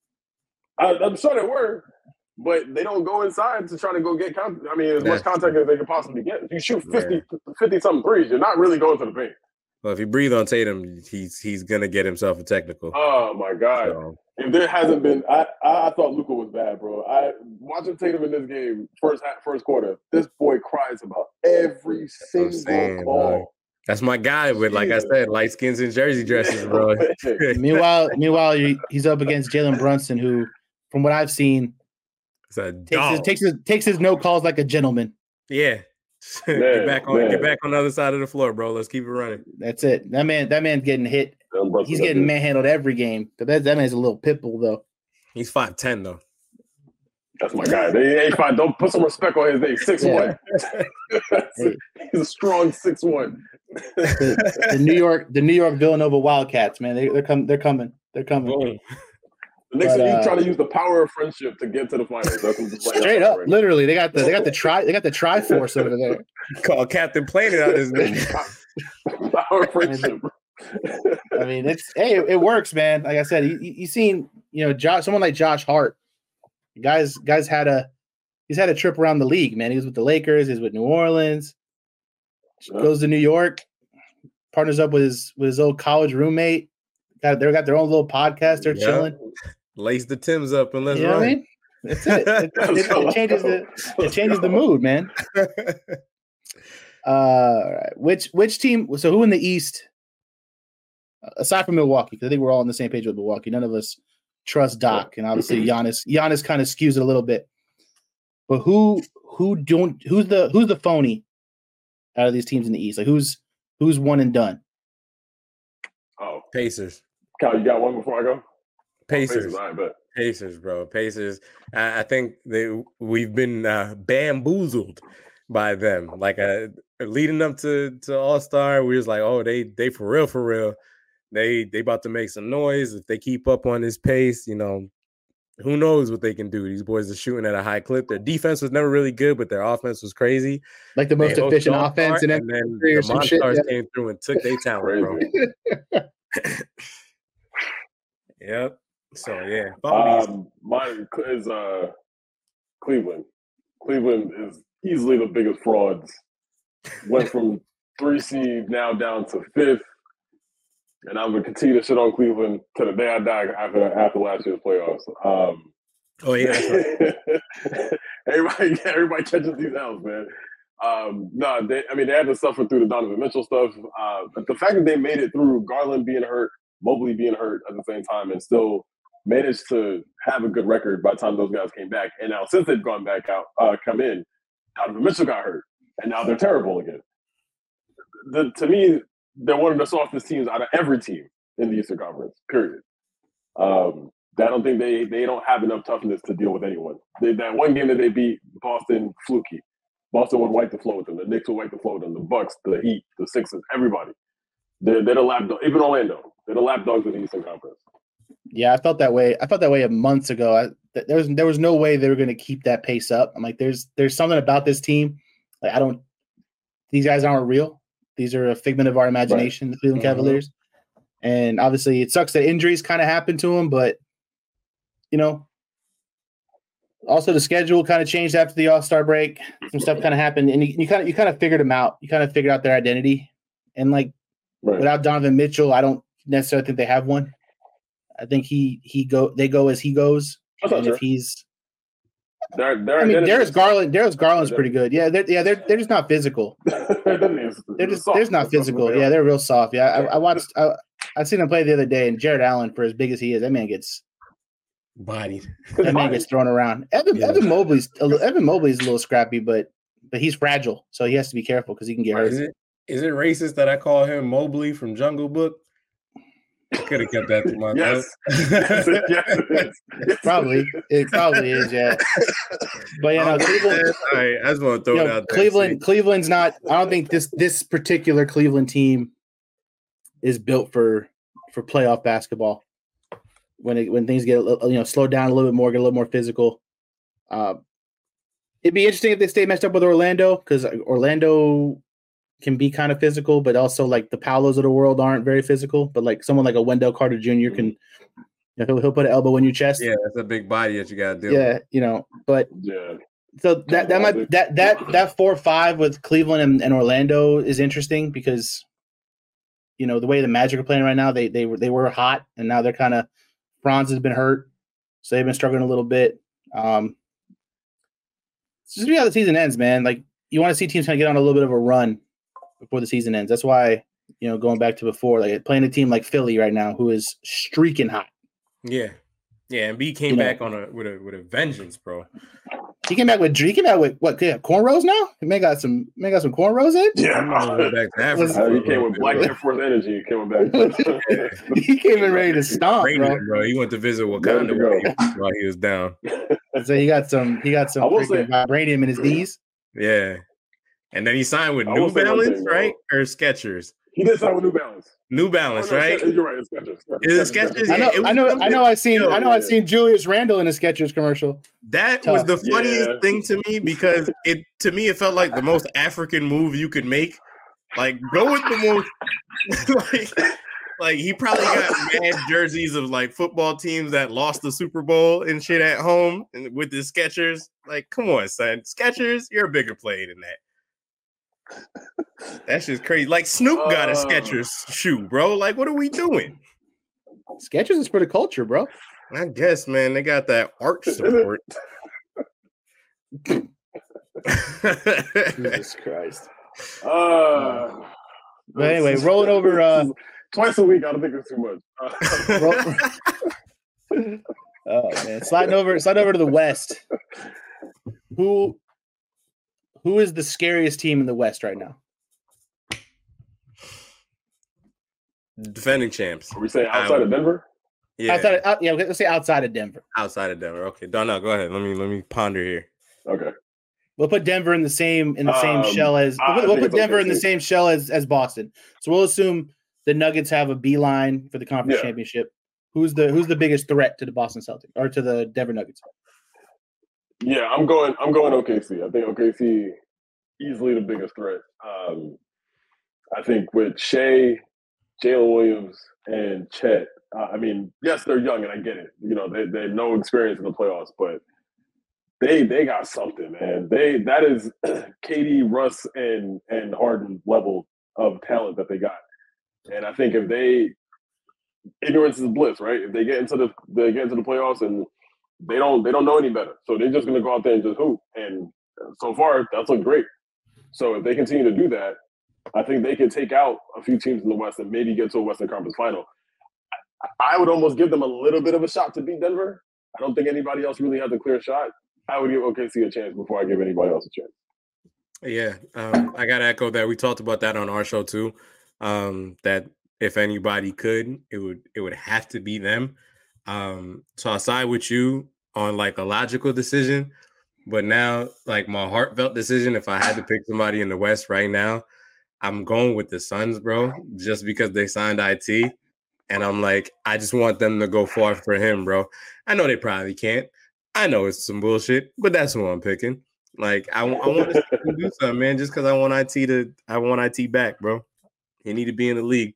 I, I'm sure there were, but they don't go inside to try to go get contact. I mean, as much That's contact as they can possibly get. If you shoot fifty, fifty something threes, you're not really going to the paint. Well, if you breathe on Tatum, he's he's gonna get himself a technical. Oh my God. So, If there hasn't been, I, I I thought Luka was bad, bro. I watching Tatum in this game, first half, first quarter. This boy cries about every I'm single saying, call. dog. That's my guy with, like I said, light skins and jersey dresses, bro. Meanwhile, meanwhile, he- he's up against Jalen Brunson, who, from what I've seen, It's a takes his, dog. takes his takes his no calls like a gentleman. Yeah. Man, get back on man. get back on the other side of the floor, bro. Let's keep it running. That's it. That man, that man's getting hit. Them Brunson He's got getting this. manhandled every game. But that that man's a little pit bull though. He's five ten though. That's my guy. They ain't fine. Don't put some respect on his name. Six one. He's a strong six one. The, the New York, the New York Villanova Wildcats, man, they, they're coming. They're coming. They're coming. Boom. The Knicks But, are uh, each trying to use the power of friendship to get to the finals. That's what's playing Straight out up, right literally, they got the they got the tri they got the Triforce over there. Call Captain Planet out his name. now. Power of friendship. I mean, it's hey, it, it works, man. Like I said, you, you you seen you know Josh, someone like Josh Hart, guys guys had a he's had a trip around the league, man. He was with the Lakers, he's with New Orleans, Yeah. goes to New York, partners up with his with his old college roommate. Got they got their own little podcast. They're Yeah. chilling. Lace the Tims up and let's You know what I run. mean? That's it. It, it, it changes the it changes the mood, man. Uh, all right. Which which team? So who in the East, aside from Milwaukee? Because I think we're all on the same page with Milwaukee. None of us trust Doc, and obviously Giannis. Giannis kind of skews it a little bit. But who who don't who's the who's the phony out of these teams in the East? Like who's who's one and done? Oh, Pacers. Kyle, you got one before I go? Pacers. Oh, Pacers, all right, bet. Pacers, bro. Pacers. I, I think they we've been uh, bamboozled by them. Like uh, leading up to, to All-Star, we was like, oh, they they for real, for real. They they about to make some noise. If they keep up on this pace, you know, who knows what they can do. These boys are shooting at a high clip. Their defense was never really good, but their offense was crazy. Like the most they efficient offense, and, and then the Monstars yeah. came through and took their talent, bro. Yep. So yeah, um, mine is uh, Cleveland. Cleveland is easily the biggest frauds. Went from three seed now down to fifth, and I'm gonna continue to shit on Cleveland to the day I die after after last year's playoffs. Um, oh yeah, everybody, everybody catches these L's, man. Um, no, they, I mean they had to suffer through the Donovan Mitchell stuff, uh, but the fact that they made it through Garland being hurt, Mobley being hurt at the same time, and still managed to have a good record by the time those guys came back. And now since they've gone back out, uh, come in, Donovan Mitchell got hurt, and now they're terrible again. The, to me, they're one of the softest teams out of every team in the Eastern Conference, period. Um, I don't think they they don't have enough toughness to deal with anyone. They, that one game that they beat Boston, fluky. Boston would wipe the floor with them. The Knicks would wipe the floor with them. The Bucks, the Heat, the Sixers, everybody. They're, they're the lapdog. Even Orlando. They're the lapdogs of the Eastern Conference. Yeah, I felt that way. I felt that way a month ago. I, th- there was there was no way they were going to keep that pace up. I'm like, there's there's something about this team. Like I don't. These guys aren't real. These are a figment of our imagination. Right. The Cleveland mm-hmm. Cavaliers, and obviously it sucks that injuries kind of happened to them. But you know, also the schedule kind of changed after the All-Star break. Some stuff kind of happened, and you, you kind of you kind of figured them out. You kind of figured out their identity, and like right. without Donovan Mitchell, I don't necessarily think they have one. I think he he go they go as he goes. And if he's, they're, they're I mean, Darius Garland, Darius Garland's pretty good. Yeah, they're, yeah, they're they're just not physical. they're just they're just not physical. Yeah, they're real soft. Yeah, I, I watched. I, I seen them play the other day, and Jared Allen, for as big as he is, that man gets bodied. That man gets thrown around. Evan yeah. Evan Mobley's Evan Mobley's a little scrappy, but but he's fragile, so he has to be careful because he can get hurt. Is it is it racist that I call him Mobley from Jungle Book? I could have kept that to myself. Yes. yes, yes. Probably. It probably is, yeah. But yeah, no, Cleveland. All right, I just want to throw you it know, out there. Cleveland, Cleveland's not. I don't think this this particular Cleveland team is built for for playoff basketball. When it when things get a little, you know slowed down a little bit more, get a little more physical. Uh, it'd be interesting if they stay matched up with Orlando because Orlando can be kind of physical, but also like the Paolos of the world aren't very physical. But like someone like a Wendell Carter Junior can, you know, he'll, he'll put an elbow in your chest. Yeah, that's a big body that you got to do. Yeah, you know, but yeah. So that that might that that that four five with Cleveland and, and Orlando is interesting because, you know, the way the Magic are playing right now, they they were they were hot and now they're kind of Franz has been hurt, so they've been struggling a little bit. Um, it's just how the season ends, man. Like you want to see teams kind of get on a little bit of a run before the season ends. That's why, you know, going back to before, like playing a team like Philly right now, who is streaking hot. Yeah, yeah, and B came you back know. on a with a with a vengeance, bro. He came back with he came back with what? Yeah, cornrows now. He may got some may got some cornrows in. Yeah, back to Africa. He came with Black Air Force energy. He came back. He came in ready to stomp, bro. bro. He went to visit Wakanda while he was down. So he got some he got some freaking vibranium in his knees. Yeah. And then he signed with New Balance, thing, right? Or Skechers? He did sign with New Balance. New Balance, oh, no, right? You're right. It's Skechers. Is it Skechers? I know. I know. I know. I seen. I know. I seen Julius Randle in a Skechers commercial. That Tough. was the funniest yeah. thing to me because it to me it felt like the most African move you could make. Like go with the most. like, like he probably got mad jerseys of like football teams that lost the Super Bowl and shit at home, and with the Skechers. Like, come on, son, Skechers, you're a bigger player than that. That's just crazy. Like Snoop got a Skechers uh, shoe, bro. Like, what are we doing? Skechers is for the culture, bro. I guess, man. They got that arch support. Jesus Christ. Uh, but anyway, rolling over. Uh, Twice a week, I don't think it's too much. roll, oh man, sliding over, sliding over to the West. Who, who is the scariest team in the West right now? Defending champs. Are we saying outside of Denver? Yeah, outside of, out, yeah. Let's say outside of Denver. Outside of Denver. Okay, Donnell, go ahead. Let me let me ponder here. Okay. We'll put Denver in the same in the same Um, shell as I we'll, we'll think put it's Denver okay in the too. same shell as as Boston. So we'll assume the Nuggets have a beeline for the conference Yeah. championship. Who's the who's the biggest threat to the Boston Celtics or to the Denver Nuggets? Yeah, I'm going. I'm going O K C. I think O K C easily the biggest threat. Um, I think with Shea, Jalen Williams, and Chet. Uh, I mean, yes, they're young, and I get it. You know, they they have no experience in the playoffs, but they they got something, man. They that is K D, Russ, and and Harden level of talent that they got. And I think if they ignorance is bliss, right? If they get into the they get into the playoffs and they don't they don't know any better, so they're just going to go out there and just hoop. And so far, that's looked great. So if they continue to do that, I think they could take out a few teams in the West and maybe get to a Western Conference final. I would almost give them a little bit of a shot to beat Denver. I don't think anybody else really has a clear shot. I would give O K C a chance before I give anybody else a chance. Yeah, um, I got to echo that. We talked about that on our show too. Um, that if anybody could, it would it would have to be them. Um, so I side with you on like a logical decision, but now like my heartfelt decision, if I had to pick somebody in the West right now, I'm going with the Suns, bro, just because they signed I T. And I'm like, I just want them to go far for him, bro. I know they probably can't. I know it's some bullshit, but that's who I'm picking. Like, I, I want to see him do something, man, just because I want I T to, I want I T back, bro. He need to be in the league.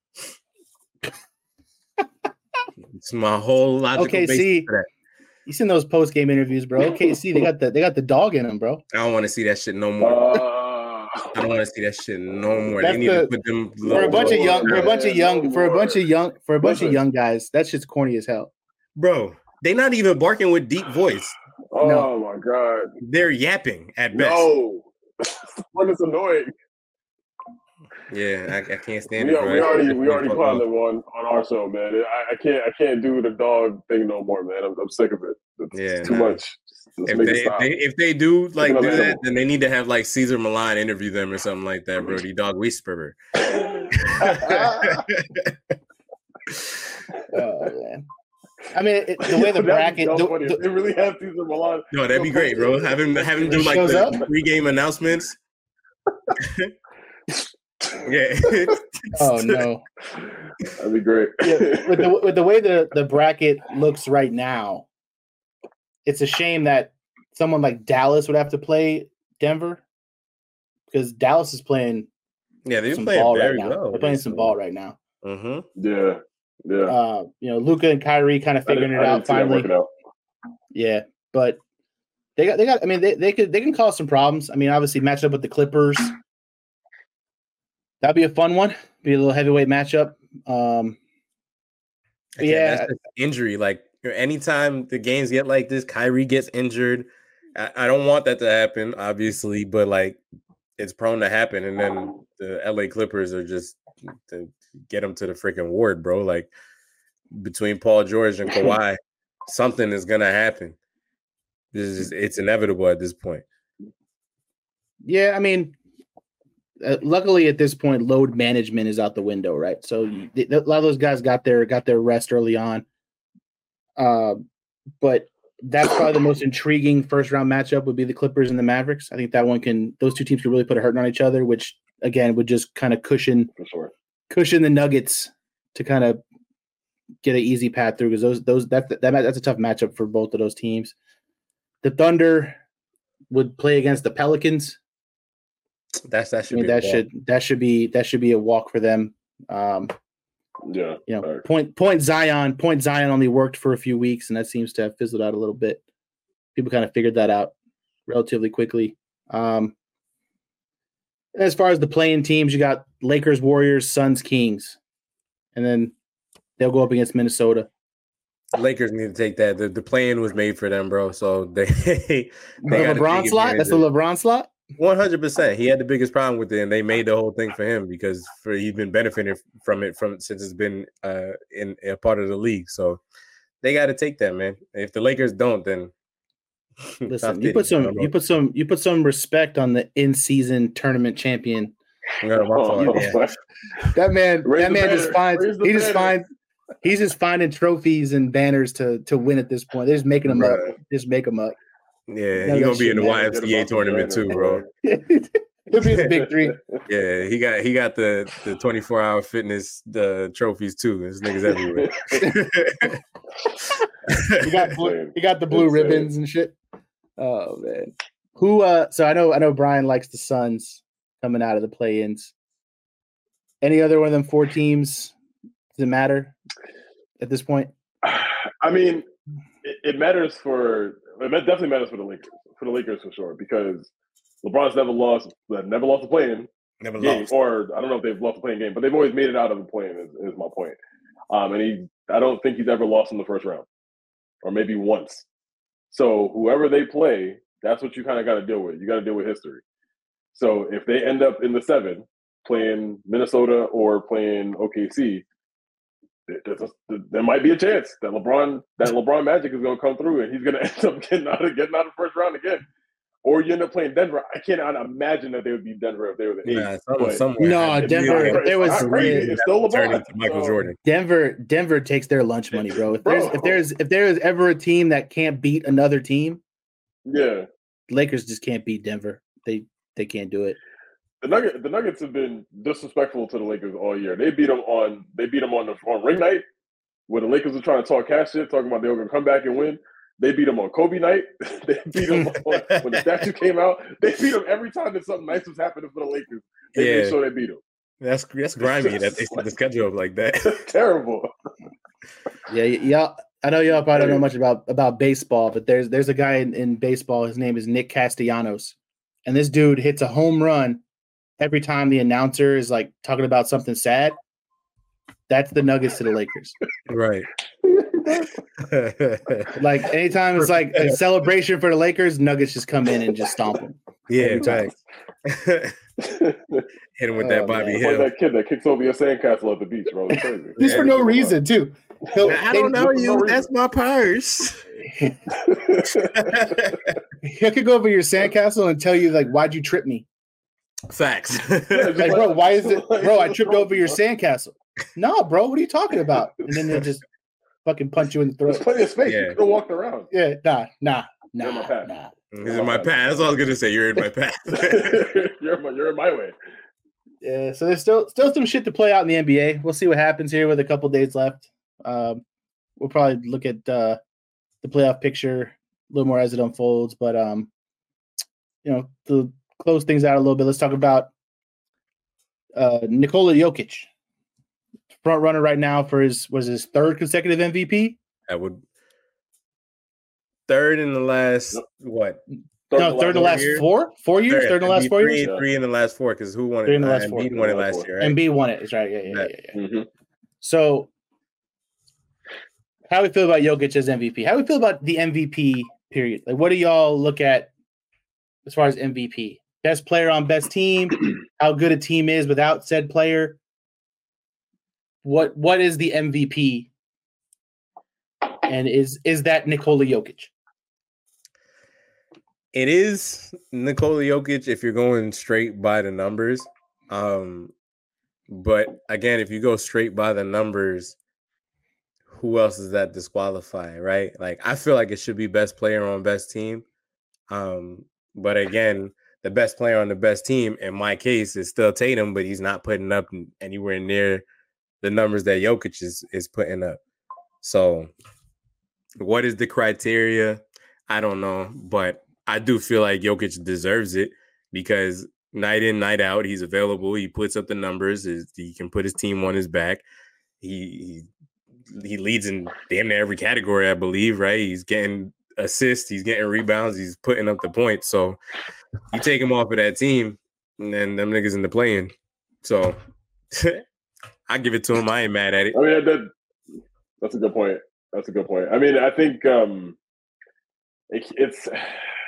It's my whole logical Okay, basis see, for that. You seen those post game interviews, bro? Okay, see, they got the they got the dog in them, bro. I don't want to see that shit no more. Uh, I don't want to see that shit no more. That's They need the- to put them For a bunch of young, for a bunch of young, for a bunch of young, for a bunch of Listen. young guys, that shit's corny as hell. bro. They not even barking with deep voice. oh No. my god, They're yapping at best. no! When it's annoying. Yeah, I, I can't stand We, it. Bro. we already we already Fuck clowned off. them on, on our show, man. I, I can't I can't do the dog thing no more, man. I'm, I'm sick of it. It's, Yeah, it's too nah. much. Just, just If make they, it if stop. they if they do like Pick do another that, animal. then they need to have like Caesar Milan interview them or something like that, bro. The dog whisperer. Oh man, I mean, it, the way the That'd be bracket, so the- funny. the- If they really have Caesar Milan. No, that'd be great, bro. Have him have him do He like shows the up? pregame announcements. Yeah. oh no, That'd be great. yeah, with the with the way the the bracket looks right now, it's a shame that someone like Dallas would have to play Denver because Dallas is playing Yeah, they're some playing ball right very now. well. They're playing some ball right now. Mm-hmm. yeah, yeah. Uh, you know, Luka and Kyrie kind of I didn't- figuring I it didn't out see that finally. working out. Yeah, but they got they got. I mean, they, they could they can cause some problems. I mean, obviously matched up with the Clippers. That'd be a fun one. Be a little heavyweight matchup. Um, Again, Yeah. that's just injury. Like anytime the games get like this, Kyrie gets injured. I, I don't want that to happen, obviously, but like it's prone to happen. And then the L A Clippers are just to get them to the freaking ward, bro. Like between Paul George and Kawhi, something is gonna happen. This is just, it's inevitable at this point. yeah, I mean, uh, luckily at this point, load management is out the window, right? So you- th- a lot of those guys got their got their rest early on. Uh, but that's probably the most intriguing first round matchup would be the Clippers and the Mavericks. I think that one can; those two teams can really put a hurting on each other, which again would just kind of cushion For sure. cushion the Nuggets to kind of get an easy path through because those those that, that that's a tough matchup for both of those teams. The Thunder would play against the Pelicans. That's that I should mean be a that walk. should that should be that should be a walk for them. Um, Yeah. you know, Right. point point Zion point Zion only worked for a few weeks, and that seems to have fizzled out a little bit. People kind of figured that out relatively quickly. Um, as far as the playing teams, you got Lakers, Warriors, Suns, Kings, and then they'll go up against Minnesota. Lakers need to take that. The, the plan was made for them, bro. So they, they The gotta LeBron take slot. advantage That's the of it. LeBron slot. One hundred percent. He had the biggest problem with it, and they made the whole thing for him because for he's been benefiting from it from since it's been uh, in a part of the league. So they got to take that, man. If the Lakers don't, then listen. You put some. You put some. You put some respect on the in-season tournament champion. No, my fault. Yeah. That man. Raise that man banner. just finds. Raise the He just banner. finds. He's just finding trophies and banners to to win at this point. They're just making them Right. up. Just make them up. Yeah, No, he's that gonna be in the shit Y M C A tournament too, bro. He'll be the big three. Yeah, he got he got the the twenty-four hour fitness the trophies too. There's niggas everywhere. He got blue, he got the blue ribbons and shit. Oh man. Who uh so I know I know Brian likes the Suns coming out of the play-ins. Any other one of them four teams does it matter at this point? I mean, it, it matters for it definitely matters for the Lakers. For the Lakers for sure, because LeBron's never lost never lost a play-in Never game, lost. or I don't know if they've lost a play-in game, but they've always made it out of the play-in. Is, is my point. Um, and he, I don't think he's ever lost in the first round, or maybe once. So whoever they play, that's what you kind of got to deal with. You got to deal with history. So if they end up in the seven playing Minnesota or playing O K C, there, there might be a chance that LeBron that LeBron Magic is going to come through and he's going to end up getting out of getting out of the first round again. Or you end up playing Denver. I cannot imagine that they would be Denver if they were the eight. Nah, some, but somewhere. No, It's Denver, not- if there was- it's not crazy. It's still turn LeBron. into Michael So, Jordan. Denver Denver takes their lunch money, bro. If there's Bro. if there's if there is ever a team that can't beat another team, Yeah. Lakers just can't beat Denver. They they can't do it. The Nuggets, the Nuggets have been disrespectful to the Lakers all year. They beat them on they beat them on the on ring night when the Lakers were trying to talk cash shit, talking about they were going to come back and win. They beat them on Kobe night. They beat them on, when the statue came out. They beat them every time that something nice was happening for the Lakers. They Yeah. made sure they beat them. That's that's grimy that they set the schedule up like that. It's terrible. Yeah, y- y'all. I know y'all probably don't know much about about baseball, but there's there's a guy in, in baseball. His name is Nick Castellanos, and this dude hits a home run every time the announcer is like talking about something sad. That's the Nuggets to the Lakers. Right. Like anytime it's like a celebration for the Lakers, Nuggets just come in and just stomp them. Yeah, Every time. facts. Hit him with Oh, that Bobby man. Like Hill. that kid that kicks over your sandcastle at the beach, bro. It's crazy. Just for no reason, too. He'll- I don't know no you. reason. That's my purse. He could go over your sandcastle and tell you like, "Why'd you trip me?" Facts. Like, bro, why is it, bro? I tripped over your sandcastle. No, bro, what are you talking about? And then they'll just fucking punch you in the There's throat. plenty of space. Yeah. You could have walked around. Yeah, nah, nah, You're my nah, path. nah. He's in my path. That's all I was gonna say. You're in my path. you're, in my, you're in my way. Yeah, so there's still still some shit to play out in the N B A. We'll see what happens here with a couple days left. Um, we'll probably look at uh, the playoff picture a little more as it unfolds. But um, you know, to close things out a little bit, let's talk about uh, Nikola Jokic, front runner right now for his was his third consecutive M V P. I would third in the last what? No, third in the last year? four, four years. Third in the last four three, years. Three in the last four because who won it? Three in the Uh, last four. Embiid won it last year, right? And B won it. That's right. Yeah, yeah, yeah, yeah. yeah. Mm-hmm. So, how do we feel about Jokic as M V P? How do we feel about the M V P period? Like, what do y'all look at as far as M V P? Best player on best team, how good a team is without said player. What what is the M V P? And is is that Nikola Jokic? It is Nikola Jokic if you're going straight by the numbers. Um, but again, if you go straight by the numbers, who else does that disqualify, right? Like, I feel like it should be best player on best team. Um, but again, the best player on the best team, in my case, is still Tatum, but he's not putting up anywhere near the numbers that Jokic is, is putting up. So what is the criteria? I don't know, but I do feel like Jokic deserves it because night in, night out, he's available. He puts up the numbers. He can put his team on his back. He he, he leads in damn near every category, I believe, right? He's getting assists. He's getting rebounds. He's putting up the points. So you take him off of that team, and then them niggas in the playing. So I give it to him. I ain't mad at it. I mean, that, that's a good point. That's a good point. I mean, I think um, it, it's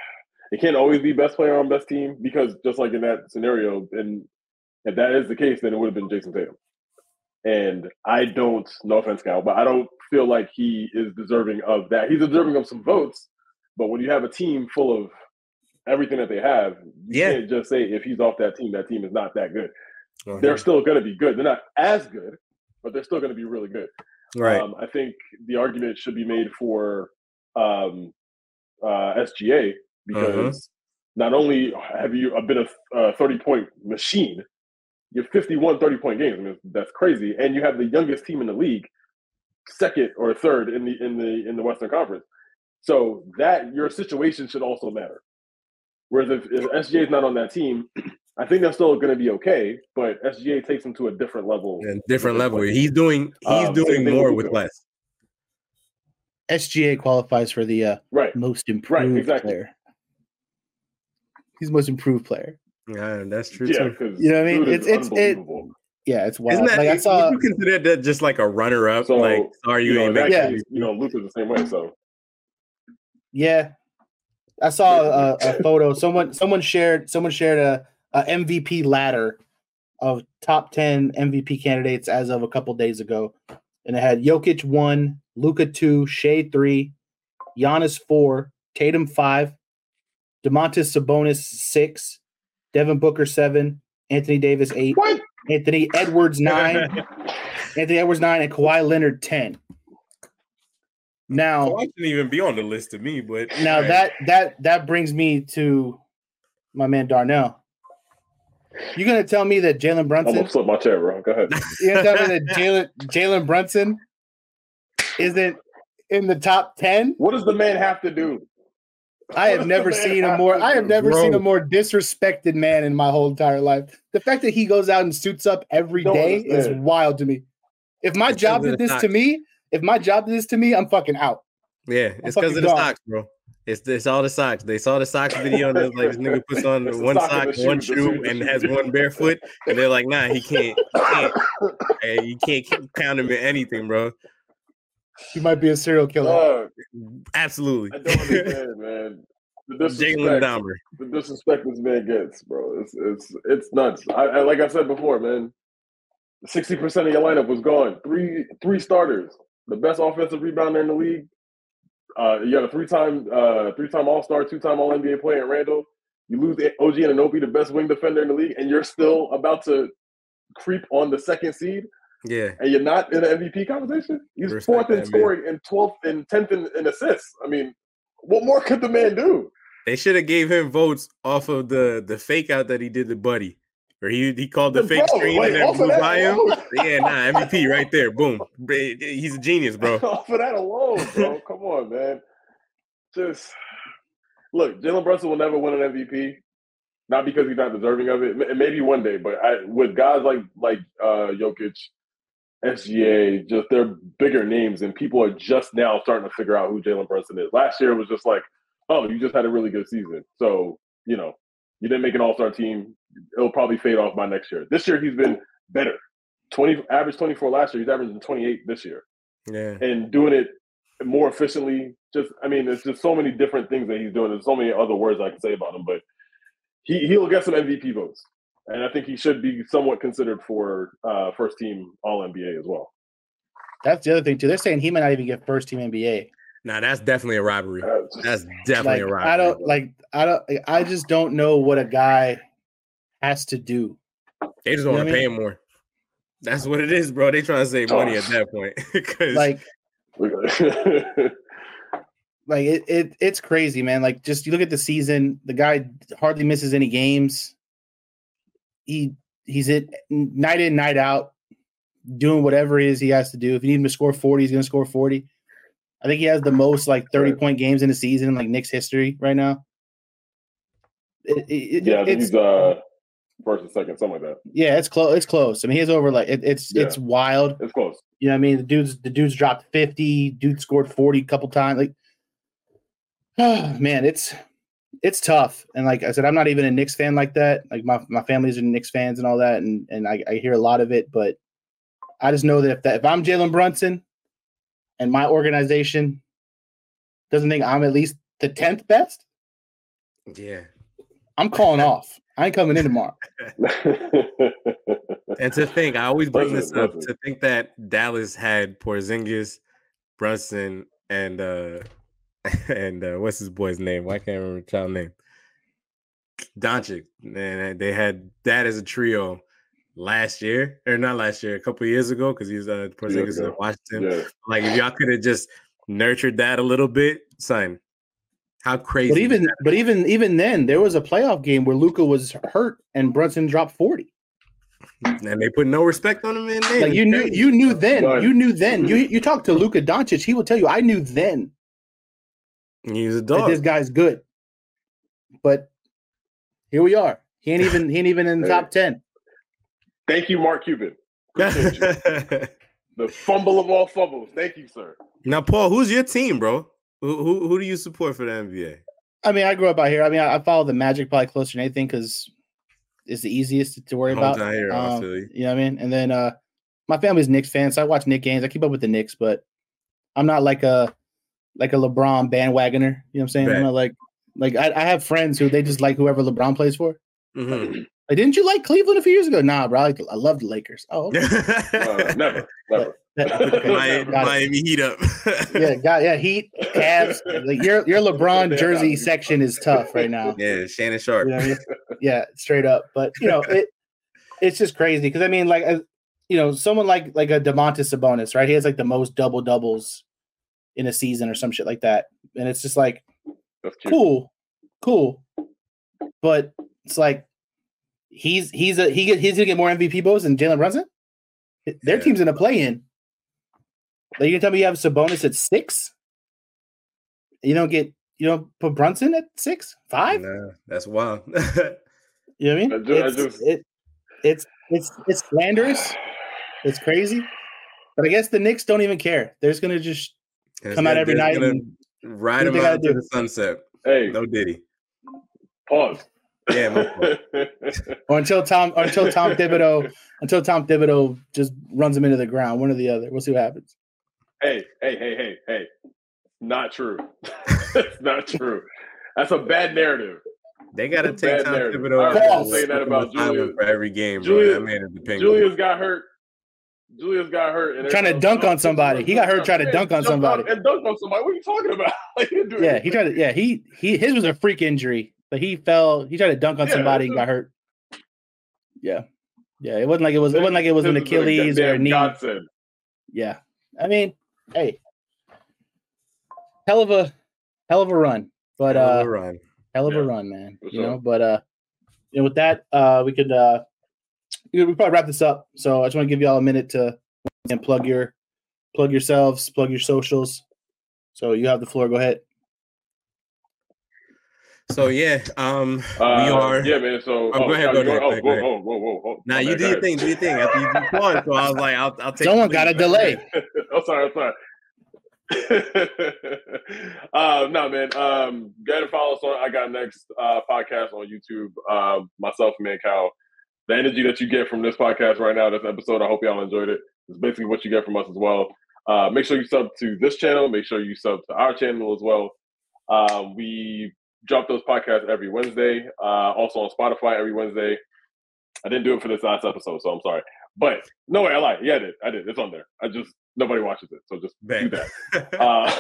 It can't always be best player on best team because just like in that scenario, and if that is the case, then it would have been Jason Tatum. And I don't, no offense, Cal, but I don't feel like he is deserving of that. He's deserving of some votes, but when you have a team full of everything that they have, you Yeah. can't just say if he's off that team, that team is not that good. Uh-huh. They're still going to be good. They're not as good, but they're still going to be really good. Right. Um, I think the argument should be made for um, uh, S G A because Uh-huh. not only have you been a thirty-point machine, you have fifty-one thirty-point games. I mean, that's crazy. And you have the youngest team in the league, second or third in the in the in the Western Conference. So that your situation should also matter. Whereas if, if S G A is not on that team, I think they're still going to be okay. But S G A takes them to a different level. Yeah, different level. He's doing he's Um, doing same thing more with with Luka. less. S G A qualifies for the uh, Right. most improved Right, exactly. player. He's most improved player. Yeah, that's true Yeah, too. because You know what I mean? dude It's- is it's- it- unbelievable. Yeah, it's wild. Isn't that like I saw, would you consider that just like a runner up? So, like, sorry, you, you know, ain't in that making Yeah. case, you know, Luka's the same way. So yeah, I saw a, a photo. Someone someone shared someone shared a, a M V P ladder of top ten M V P candidates as of a couple days ago, and it had Jokic one, Luka two, Shea three, Giannis four, Tatum five, DeMontis Sabonis six, Devin Booker seven, Anthony Davis eight, what? Anthony Edwards nine, Anthony Edwards nine, and Kawhi Leonard ten. Now, Oh, I shouldn't even be on the list to me, but now that that that brings me to my man Darnell. You're gonna tell me that Jalen I'm Brunson? gonna flip my chair, bro. Go ahead. You're gonna tell me that Jalen Jalen Brunson isn't in the top ten? What does the man have to do? I What have does never the man seen a have more to I have do? never Bro. seen a more disrespected man in my whole entire life. The fact that he goes out and suits up every Don't day is understand. wild to me. If my It's job because did of the this to socks. me, if my job did this to me, I'm fucking out. yeah, it's because fucking of the gone. socks, bro. It's it's all the socks. They saw the socks video and they're like, this nigga puts on It's the one sock sock, and the one shoe, the shoe, shoe, the and shoe. has one barefoot, and they're like, nah, he can't, he can't, hey, you can't keep count him in anything, bro. He might be a serial killer. Dog, Absolutely. I don't understand, man. The Jalen disrespect, Dahmer. the disrespect this man gets, bro. It's it's it's nuts. I, I like I said before, man. Sixty percent of your lineup was gone. Three three starters, the best offensive rebounder in the league. Uh, you got a three-time uh, three-time All-Star, two-time All N B A player in Randall. You lose O G Anunoby, the best wing defender in the league, and you're still about to creep on the second seed, Yeah. and you're not in the M V P conversation. He's Respect fourth in that, man. scoring and twelfth and tenth in, in assists. I mean, what more could the man do? They should have gave him votes off of the the fake out that he did to Buddy. Or he he called the Bro, fake screen like, and then off of blew that by him. alone. Yeah, nah, M V P right there. Boom. He's a genius, bro. Off of that alone, bro. Come on, man. Just look, Jalen Brunson will never win an M V P. Not because he's not deserving of it. M- Maybe one day, but I, with guys like like uh, Jokic, S G A, just they're bigger names, and people are just now starting to figure out who Jalen Brunson is. Last year it was just like, oh, you just had a really good season, so you know you didn't make an All-Star team. It'll probably fade off by next year. This year he's been better. Twenty average twenty-four last year. He's averaging twenty-eight this year, Yeah. and doing it more efficiently. Just, I mean, there's just so many different things that he's doing. There's so many other words I can say about him, but he he'll get some M V P votes, and I think he should be somewhat considered for uh, first team All N B A as well. That's the other thing too. They're saying he might not even get first team N B A. Nah, that's definitely a robbery. Uh, just- That's definitely Like a robbery. I don't like I don't I just don't know what a guy has to do. They just You know want what to I pay him more. That's what it is, bro. They trying to save money at that point. Because Like like it, it it's crazy, man. Like just you look at the season, the guy hardly misses any games. He he's it night in, night out, doing whatever it is he has to do. If you need him to score forty, he's gonna score forty. I think he has the most like thirty Right. point games in a season in like Knicks history right now. It, it, yeah, I think it's he's uh, first and second, something like that. yeah, it's close. It's close. I mean, he's over like it, it's Yeah. it's wild. It's close. You know what I mean? The dude's the dude's dropped fifty, dude scored forty a couple times. Like, oh man, it's it's tough. And like I said, I'm not even a Knicks fan like that. Like my, my family's are Knicks fans and all that, and and I, I hear a lot of it, but I just know that if that if I'm Jalen Brunson and my organization doesn't think I'm at least the tenth best, Yeah. I'm calling off. I ain't coming in tomorrow. And to think, I always bring Listen, this up, listen. to think that Dallas had Porzingis, Brunson, and uh and uh, what's his boy's name? Why can't I remember the child name? Doncic. And they had that as a trio last year, or not last year, a couple of years ago, because he's uh Porzingis in Washington. Yeah. Like if y'all could have just nurtured that a little bit, son. How crazy! But even but even even then, there was a playoff game where Luka was hurt and Brunson dropped forty. And they put no respect on him in there. Like you knew you knew then. None. You knew then. You you talked to Luka Doncic, he will tell you, I knew then He's a that dog. this guy's good. But here we are. He ain't even he ain't even in the top ten. Thank you, Mark Cuban. Appreciate you. The fumble of all fumbles. Thank you, sir. Now, Paul, who's your team, bro? Who, who who do you support for the N B A? I mean, I grew up out here. I mean, I, I follow the Magic probably closer than anything because it's the easiest to, to worry about. Hometown hero, I Um, feel you. you know what I mean? And then uh, my family's Knicks fans, so I watch Knicks games. I keep up with the Knicks, but I'm not like a like a LeBron bandwagoner. You know what I'm saying? Right. I'm not like like I, I have friends who they just like whoever LeBron plays for. Mhm. Like, didn't you like Cleveland a few years ago? Nah, bro. I, like, I love the Lakers. Oh, okay. Uh, never, never. Okay, Miami, got it. Miami Heat up. Yeah, got yeah. Heat, Cavs. Like your your LeBron jersey section is tough right now. Yeah, Shannon Sharp. You know what I mean? Yeah, straight up. But you know, it it's just crazy because I mean, like, uh, you know, someone like like a Domantas Sabonis, right? He has like the most double doubles in a season or some shit like that, and it's just like That's cute. cool, cool. But it's like he's he's a he get, he's gonna get more M V P votes than Jalen Brunson. Their Yeah. team's gonna play in. Like, you can tell me you have Sabonis at six. You don't get you don't put Brunson at six, five. Nah, that's wild. You know what I mean? I ju- I it's, just- it, it's it's it's slanderous. It's crazy. But I guess the Knicks don't even care. They're just gonna just come out every They're night gonna and ride do him what they out gotta to do. the sunset. Hey, No Diddy. pause. Yeah, my fault. or until Tom or until Tom Thibodeau until Tom Thibodeau just runs him into the ground. One or the other. We'll see what happens. hey, hey, hey, hey, hey. Not true. It's not true. That's a bad narrative. They gotta That's a take bad Tom narrative. Thibodeau I out was was saying that of about the assignment Julius. for every game, bro. Julius- That man is the penguin. Julius got hurt. Julius got hurt. And Trying to everyone- dunk on oh, somebody. He got hurt trying to Man, dunk on jumped somebody. up And dunk on somebody. What are you talking about? Like, he didn't do Yeah, anything. he tried to. Yeah, he he his was a freak injury, but he fell. He tried to dunk on Yeah, somebody it's and a- got hurt. Yeah, yeah. It wasn't like it was. It wasn't like it was This an has been a Achilles or a goddamn knee. godsend. Yeah, I mean, hey, hell of a hell of a run, but Hell of uh, a run. hell of a Yeah, run, man. for You know, sure. but uh, you know, with that, uh, we could uh, we could probably wrap this up. So I just want to give y'all a minute to and plug your plug yourselves, plug your socials. So you have the floor. Go ahead. So yeah, um, Uh, we are. Yeah, man. So, Oh, go ahead, Scott, go you ahead, oh, go ahead, whoa, go ahead. whoa, whoa, whoa, whoa. Now My you bad, do go your ahead. thing, do your thing. After you do one, so I was like, I'll, I'll take. Someone the got a lead. delay. I'm sorry. I'm sorry. uh, no, man. Um, go ahead and follow us on I Got Next uh, podcast on YouTube. Um, myself and Mancow. The energy that you get from this podcast right now, this episode, I hope y'all enjoyed it. It's basically what you get from us as well. Uh, make sure you sub to this channel. Make sure you sub to our channel as well. Um, we drop those podcasts every Wednesday. Uh, also on Spotify every Wednesday. I didn't do it for this last episode, so I'm sorry. But no way, I lied. Yeah, I did. I did. It's on there. I just nobody watches it, so just do Bet. that.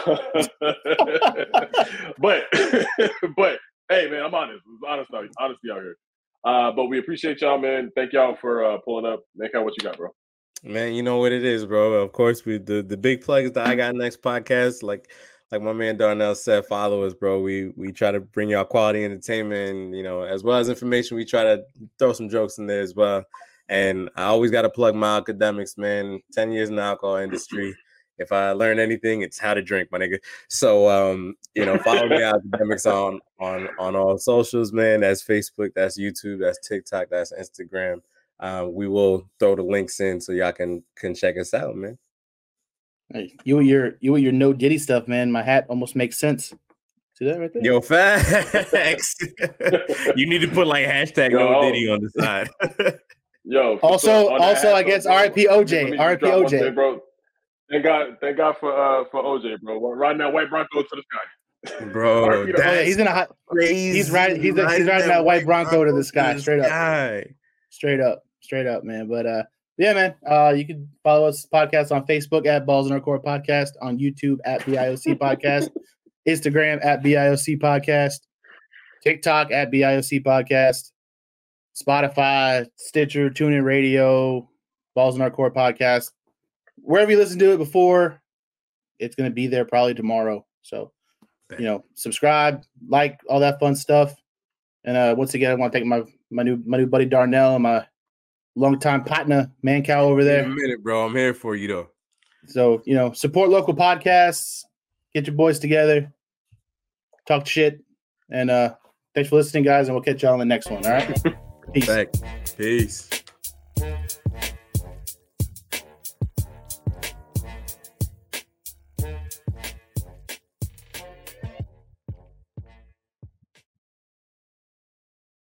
Uh, but but hey, man, I'm honest. It's honest, honesty out here. Uh, but we appreciate y'all, man. Thank y'all for uh, pulling up. Make out what you got, bro. Man, you know what it is, bro. Of course, we the, the big plug is the I Got Next podcast. Like like my man Darnell said, follow us, bro. We we try to bring y'all quality entertainment, and, you know, as well as information. We try to throw some jokes in there as well. And I always got to plug my academics, man. Ten years in the alcohol industry. If I learn anything, it's how to drink, my nigga. So, um, you know, follow me academics on on on all socials, man. That's Facebook, that's YouTube, that's TikTok, that's Instagram. Uh, we will throw the links in so y'all can can check us out, man. Hey, you with your you with your no Diddy stuff, man. My hat almost makes sense. See that right there? Yo, facts. You need to put like hashtag Yo, no oh. Diddy on the side. Yo. for Also- sure, on that also, I hat, guess bro, R I P O J, let me R I P drop O one J. thing, bro. Thank God, thank God for uh for O J, bro. We're riding that white Bronco to the sky. Bro, Oh, yeah, he's in a hot. crazy. He's riding. He's, he's riding that, that white Bronco, Bronco to the sky, to the straight sky. up, straight up, straight up, man. But uh, yeah, man. Uh, you can follow us podcast on Facebook at Balls in Our Court Podcast, on YouTube at B I O C Podcast, Instagram at B I O C Podcast, TikTok at B I O C Podcast, Spotify, Stitcher, TuneIn Radio, Balls in Our Court Podcast. Wherever you listen to it before, it's going to be there probably tomorrow. So, you know, subscribe, like, all that fun stuff. And uh, once again, I want to thank my my new my new buddy Darnell and my longtime partner Mancow over there. In a minute, bro. I'm here for you though. So, you know, support local podcasts, get your boys together, talk shit, and uh, thanks for listening, guys. And we'll catch y'all on the next one. All right, peace. Thanks. Peace.